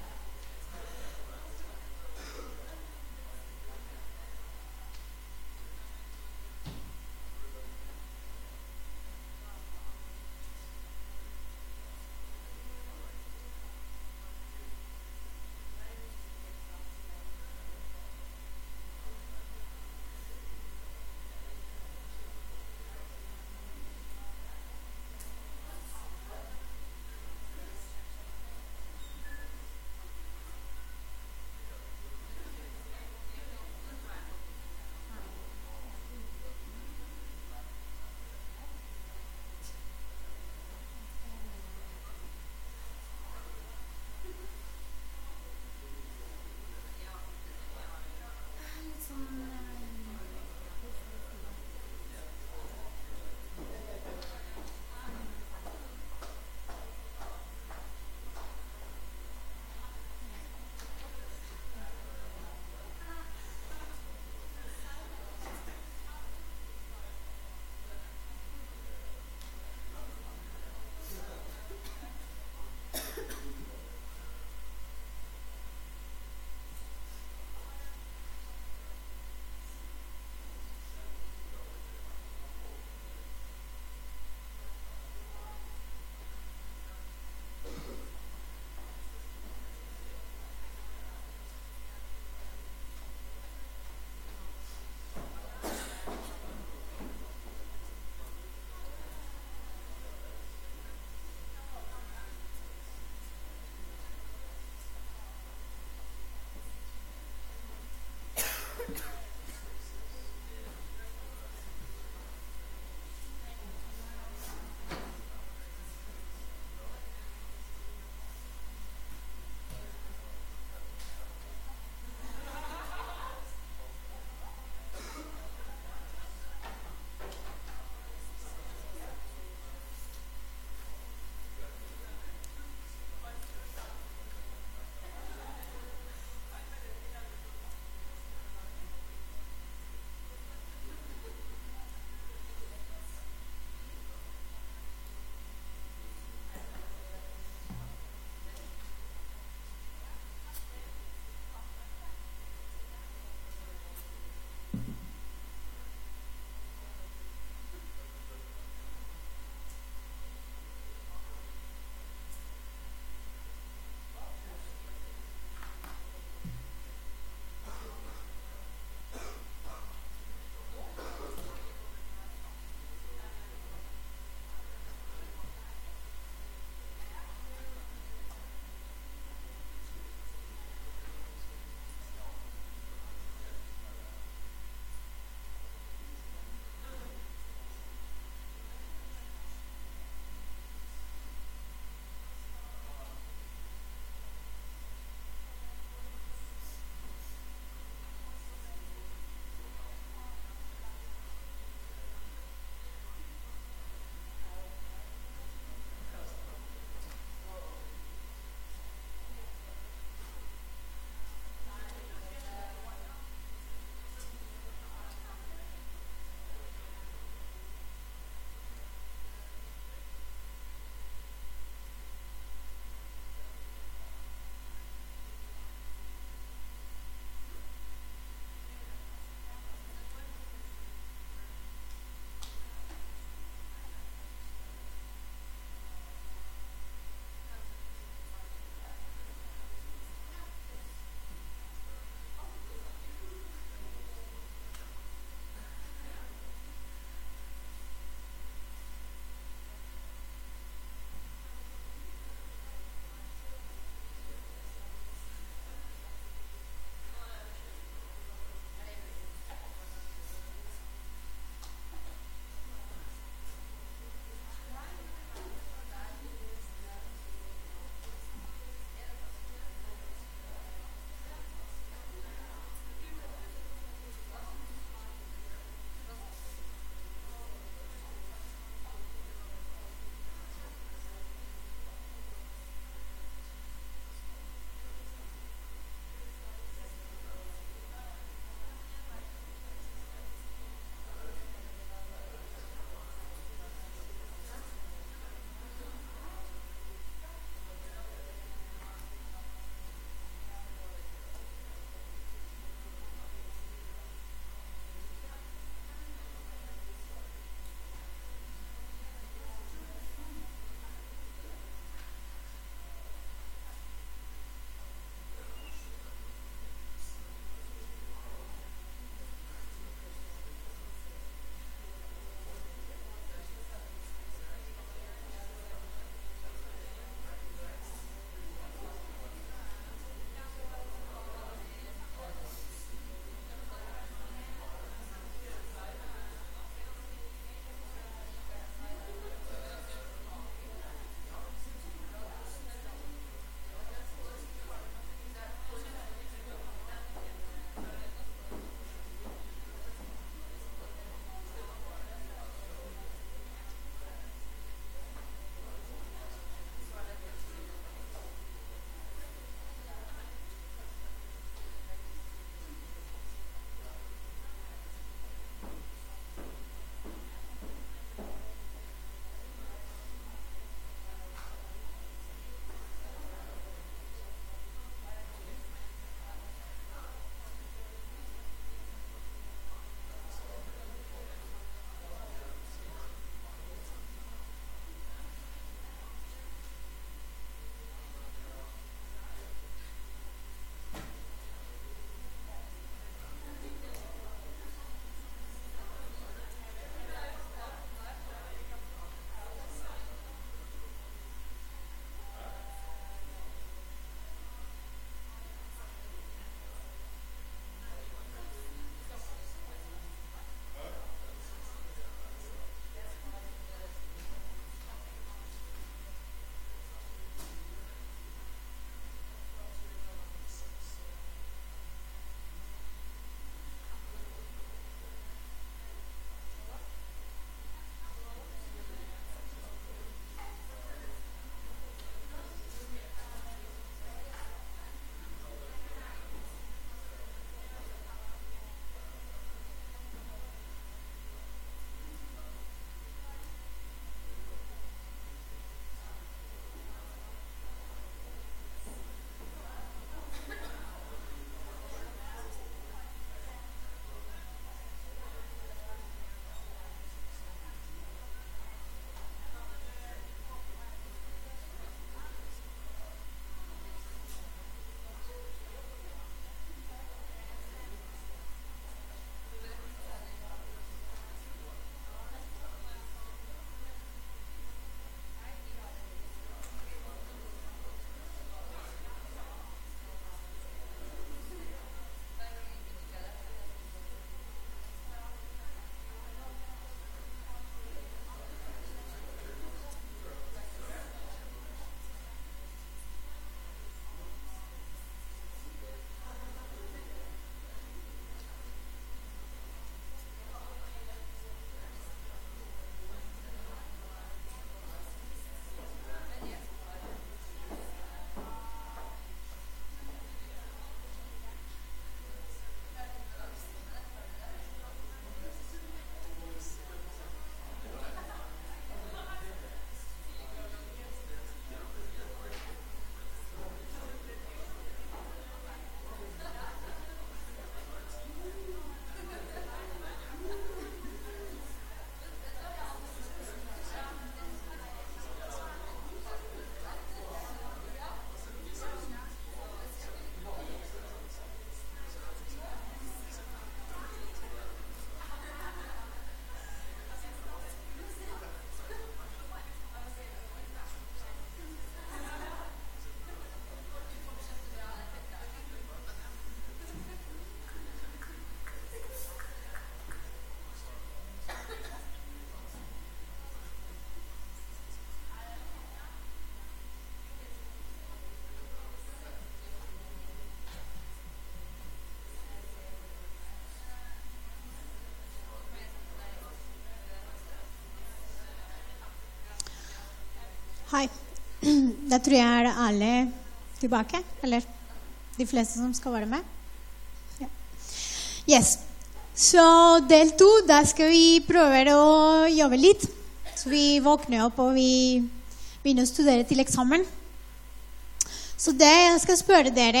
Hei. Da tror jeg er alle tilbake, eller de fleste som skal være med. Ja. Yes. Så del 2, da skal vi prøve å jobbe litt. Så vi våkner opp og vi begynner å studere til eksamen. Så det jeg skal spørre dere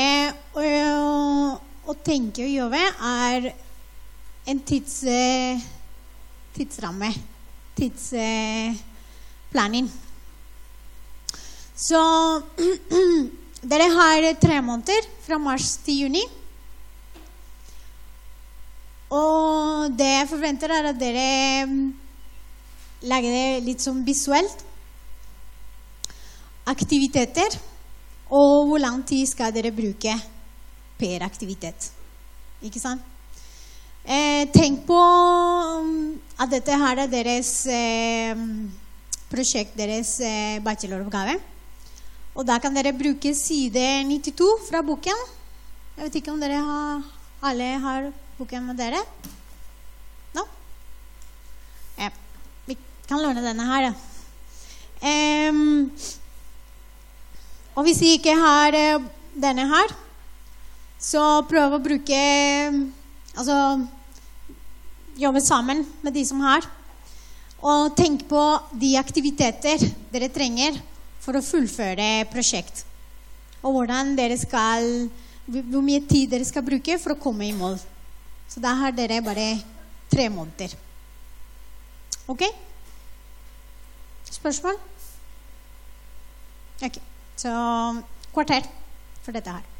å tenke og jobbe er en tidsramme, tidsplanning. Så dere har 3 måneder fra mars til juni. Og det jeg forventer er at dere lager det litt sånn visuelt. Aktiviteter. Og hvor lang tid skal dere bruke per aktivitet. Ikke sant? Tenk på at dette her er deres prosjekt, deres bacheloroppgave. Og da kan dere bruke side 92 fra boken. Jeg vet ikke om dere alle har boken med dere. No? Vi kan låne denne her. Og hvis vi ikke har denne her, så prøv å bruke, altså jobbe sammen med de som har. Og tenk på de aktiviteter dere trenger for å fullføre prosjekt. Og hvordan dere skal, hvor mye tid dere skal bruke for å komme i mål. Så da har dere bare 3 måneder. Ok? Spørsmål? Ok. Så kvarter for dette her.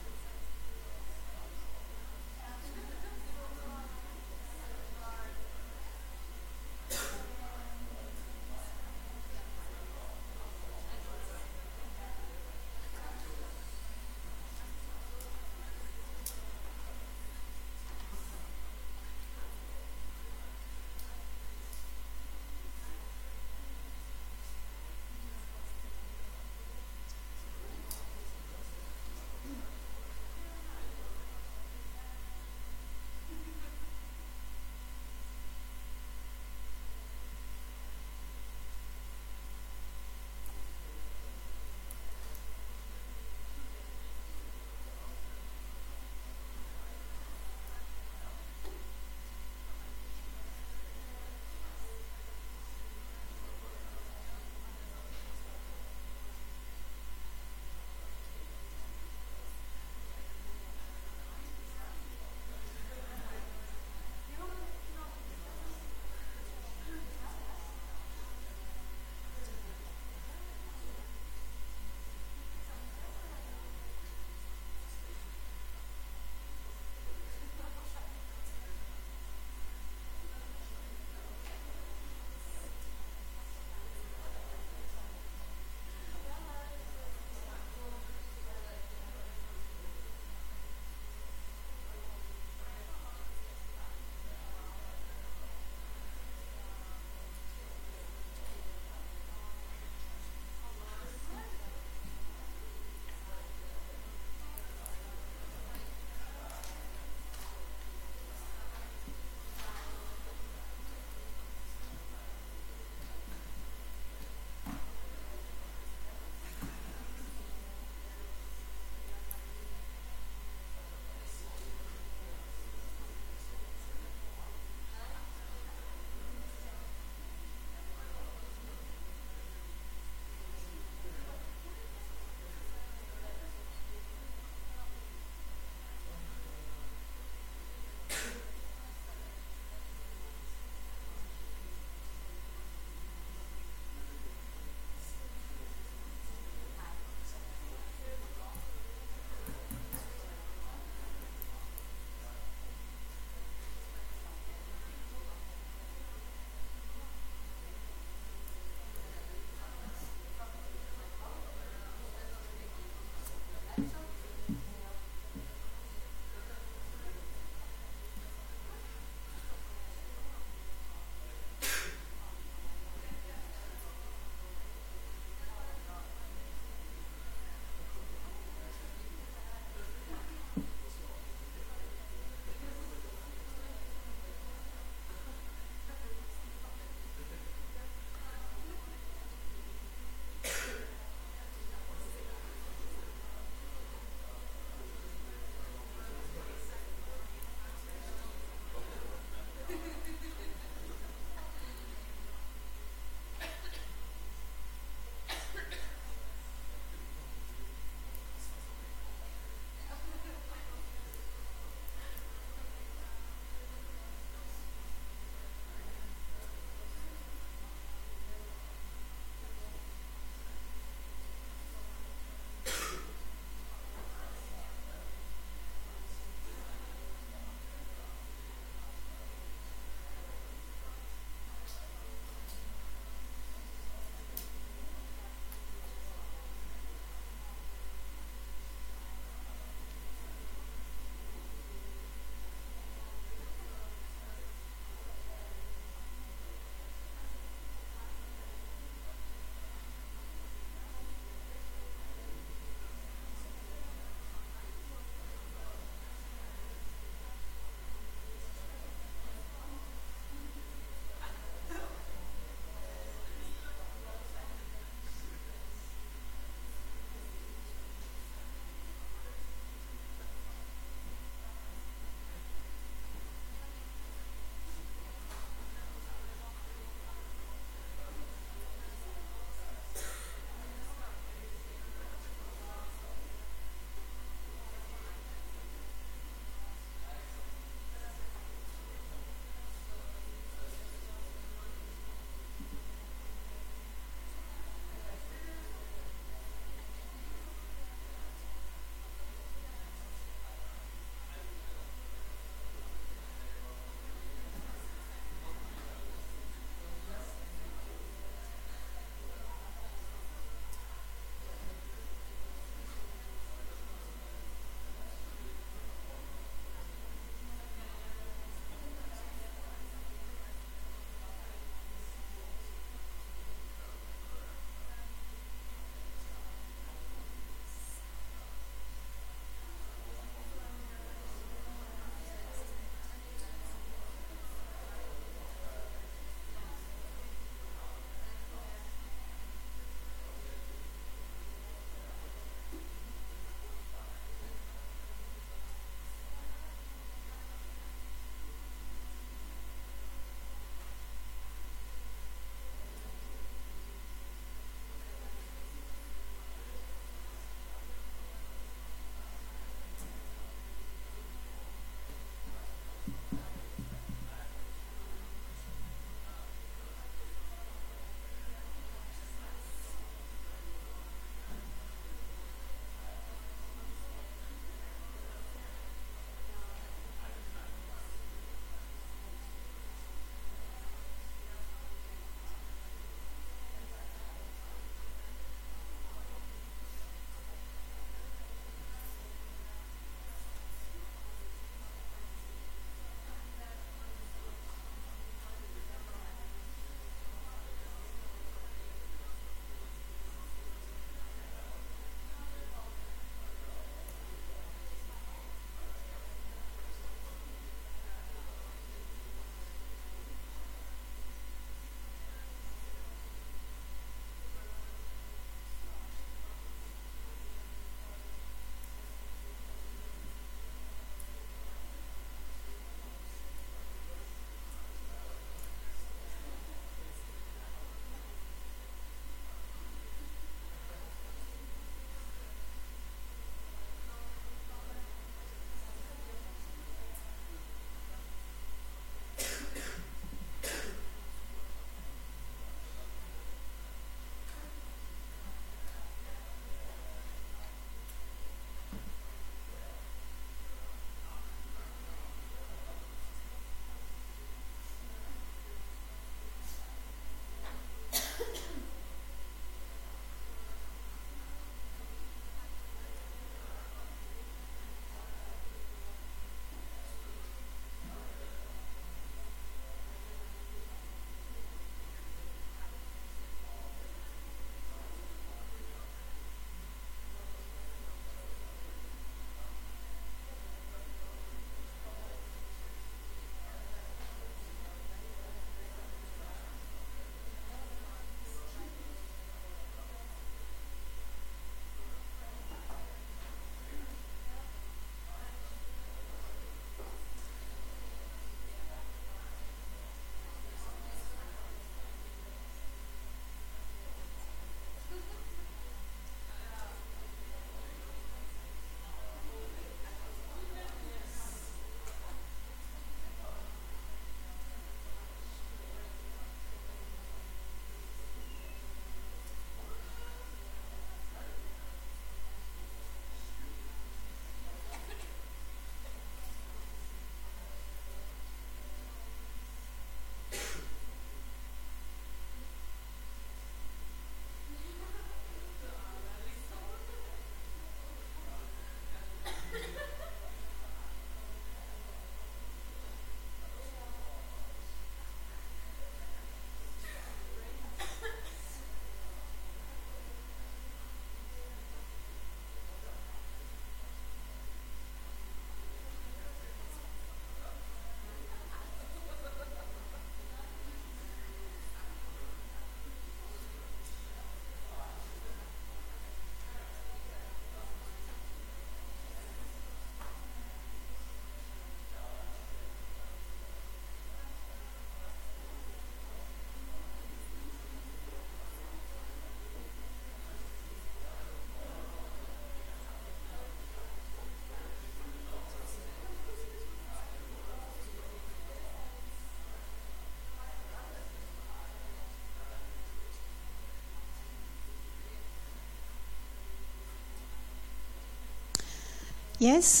Yes.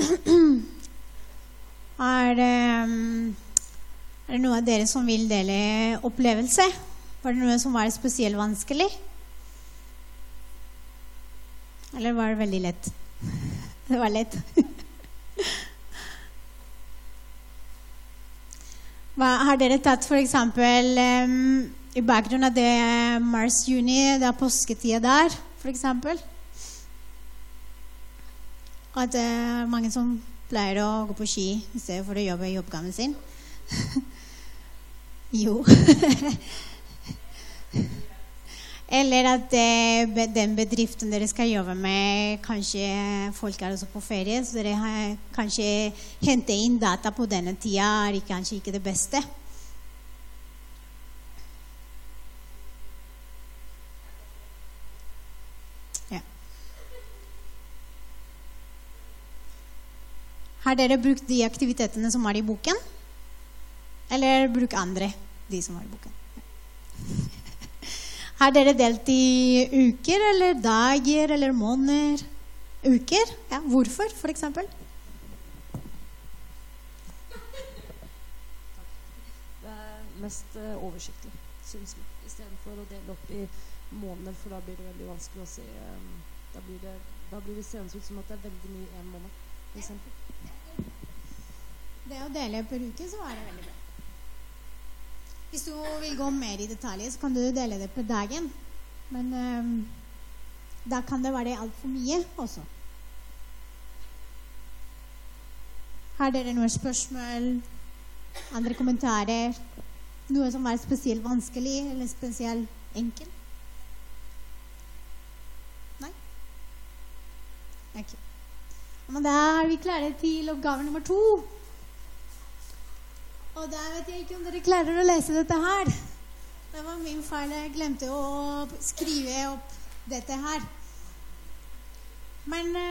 Er det noen av dere som vil dele opplevelse? Var det noe som var spesielt vanskelig? Eller var det veldig lett? Det var lett. Har dere tatt for eksempel i bakgrunnen av det mars-juni, det er påsketida der, for eksempel? At det er mange som pleier å gå på ski i stedet for å jobbe i oppgaven sin. Jo. Eller at den bedriften dere skal jobbe med, kanskje folk er også på ferie, så dere har kanskje hentet inn data på denne tida, er kanskje ikke det beste. Ja. Har dere brukt de aktivitetene som er i boken? Eller bruk andre, de som er i boken? Har dere delt i uker, eller dager, eller måneder? Uker? Ja, hvorfor, for eksempel? Det er mest oversiktlig, synes vi. I stedet for å dele opp i måneder, for da blir det veldig vanskelig å se. Da blir det seende ut som at det er veldig mye i en måned, for eksempel. Det å dele per uke, så er det veldig bra. Hvis du vil gå mer i detaljer, så kan du dele det på dagen. Men da kan det være alt for mye også. Har dere noen spørsmål? Andre kommentarer? Noe som er spesielt vanskelig eller spesielt enkelt? Nei? Ok. Men da er vi klare til oppgave nummer 2. Og da vet jeg ikke om dere klarer å lese dette her. Det var min feil, jeg glemte å skrive opp dette her. Men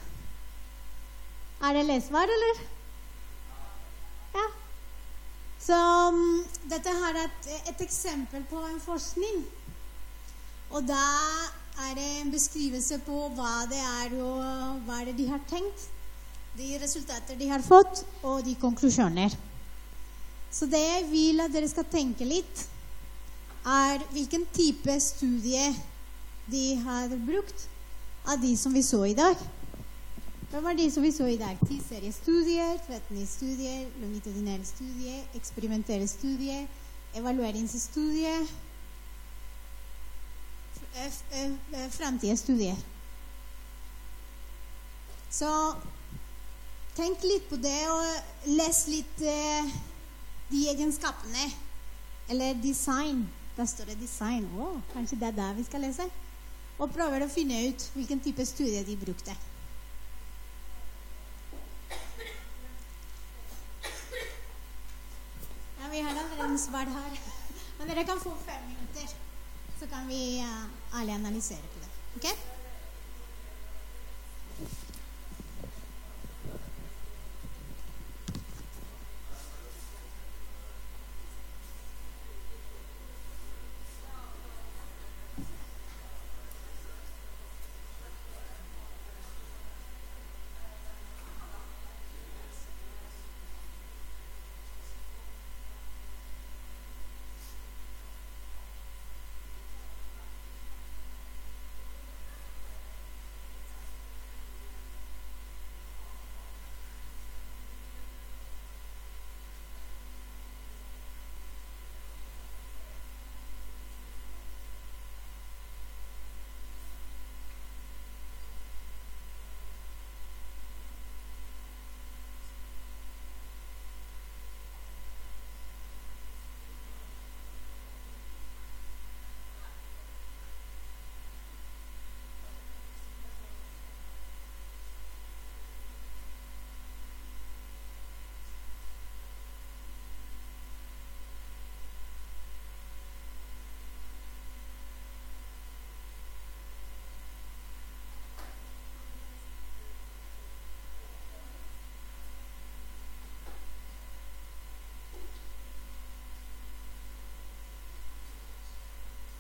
er det lesvar, eller? Ja. Så dette her er et eksempel på en forskning. Og da er det en beskrivelse på hva det er og hva det de har tenkt. De resultater de har fått, og de konklusjoner. Så det jeg vil at dere skal tenke litt, er hvilken type studie de har brukt av de som vi så i dag. Hva var de som vi så i dag? 10 seriestudier, 13 studier, longitudinelle studier, eksperimentelle studier, evalueringsstudier, fremtidige studier. Så tenk litt på det, og les litt de egenskapene, eller design. Da står det design. Kanskje det er der vi skal lese. Og prøver å finne ut hvilken type studie de brukte. Ja, vi har allerede en svar her. Men dere kan få 5 minutter, så kan vi alle analysere på det. Ok?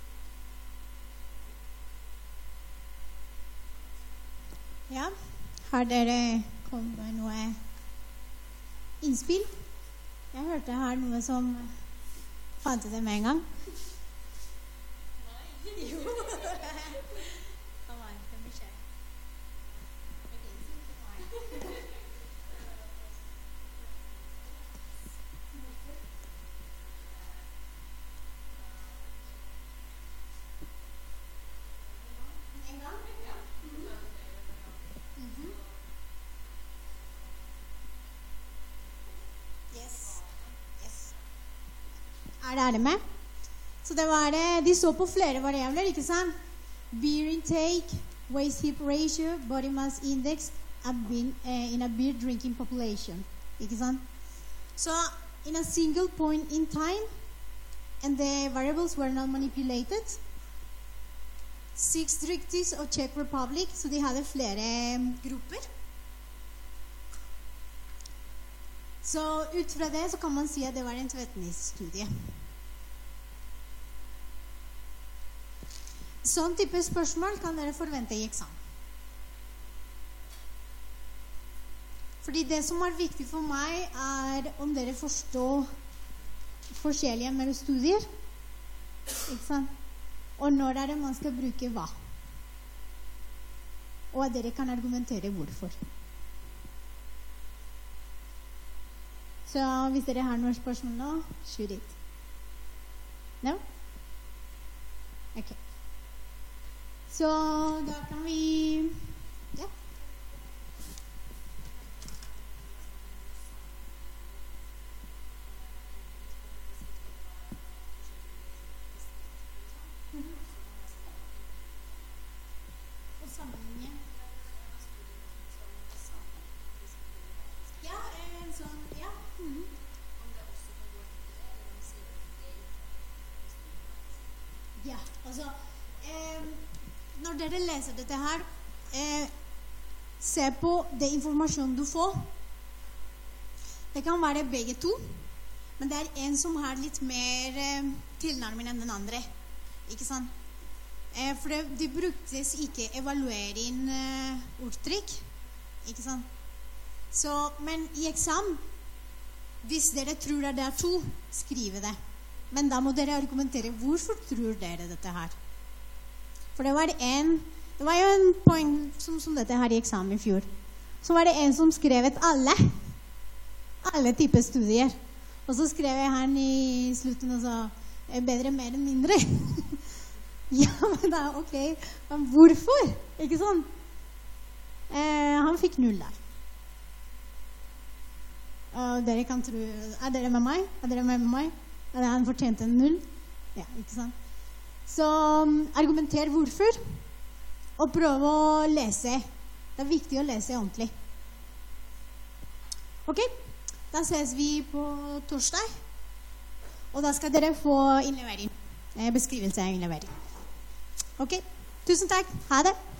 Ja, Har dere kommet med noe innspill? Jeg hørte her noe som fant det med en gang. Nei. Jo. Er det med? Så det var det. De så på flere variabler, ikke sant? Beer intake, waist hip ratio, body mass index in a beer drinking population, ikke sant? So in a single point in time, and the variables were not manipulated. 6 districts of Czech Republic, så de hadde flere grupper. Så ut fra det så kan man si at det var en Tvetenis-studie. Sånn type spørsmål kan dere forvente i eksamen. Fordi det som er viktig for meg er om dere forstår forskjellige mellom studier. Ikke sant? Og når er det man skal bruke hva? Og at dere kan argumentere hvorfor. Så hvis dere har noen spørsmål nå, shoot it. No? Ok. Så da kan vi... Ja. Og sammenligning. Ja, en sånn, ja. Ja, altså... Når dere leser dette her, se på det informasjonen du får. Det kan være begge to, men det er en som har litt mer tilnærming enn den andre. Ikke sant? For det bruktes ikke evaluering ordtrykk. Ikke sant? Så, men i eksamen, hvis dere tror at det er to, skriv det. Men da må dere argumentere hvorfor tror dere dette her. For det var jo en poeng som dette her i eksamen i fjor. Så var det en som skrev et alle typer studier. Og så skrev jeg han i slutten og sa, bedre mer enn mindre. Ja, men da, ok. Men hvorfor? Ikke sånn? Han fikk 0 der. Og dere kan tro, er dere med meg? Er dere med meg? Er det han fortjente en 0? Ja, ikke sant? Så argumenter hvorfor, og prøv å lese. Det er viktig å lese ordentlig. Ok, da ses vi på torsdag. Og da skal dere få innlevering. Beskrivelse av innlevering. Ok, tusen takk. Ha det.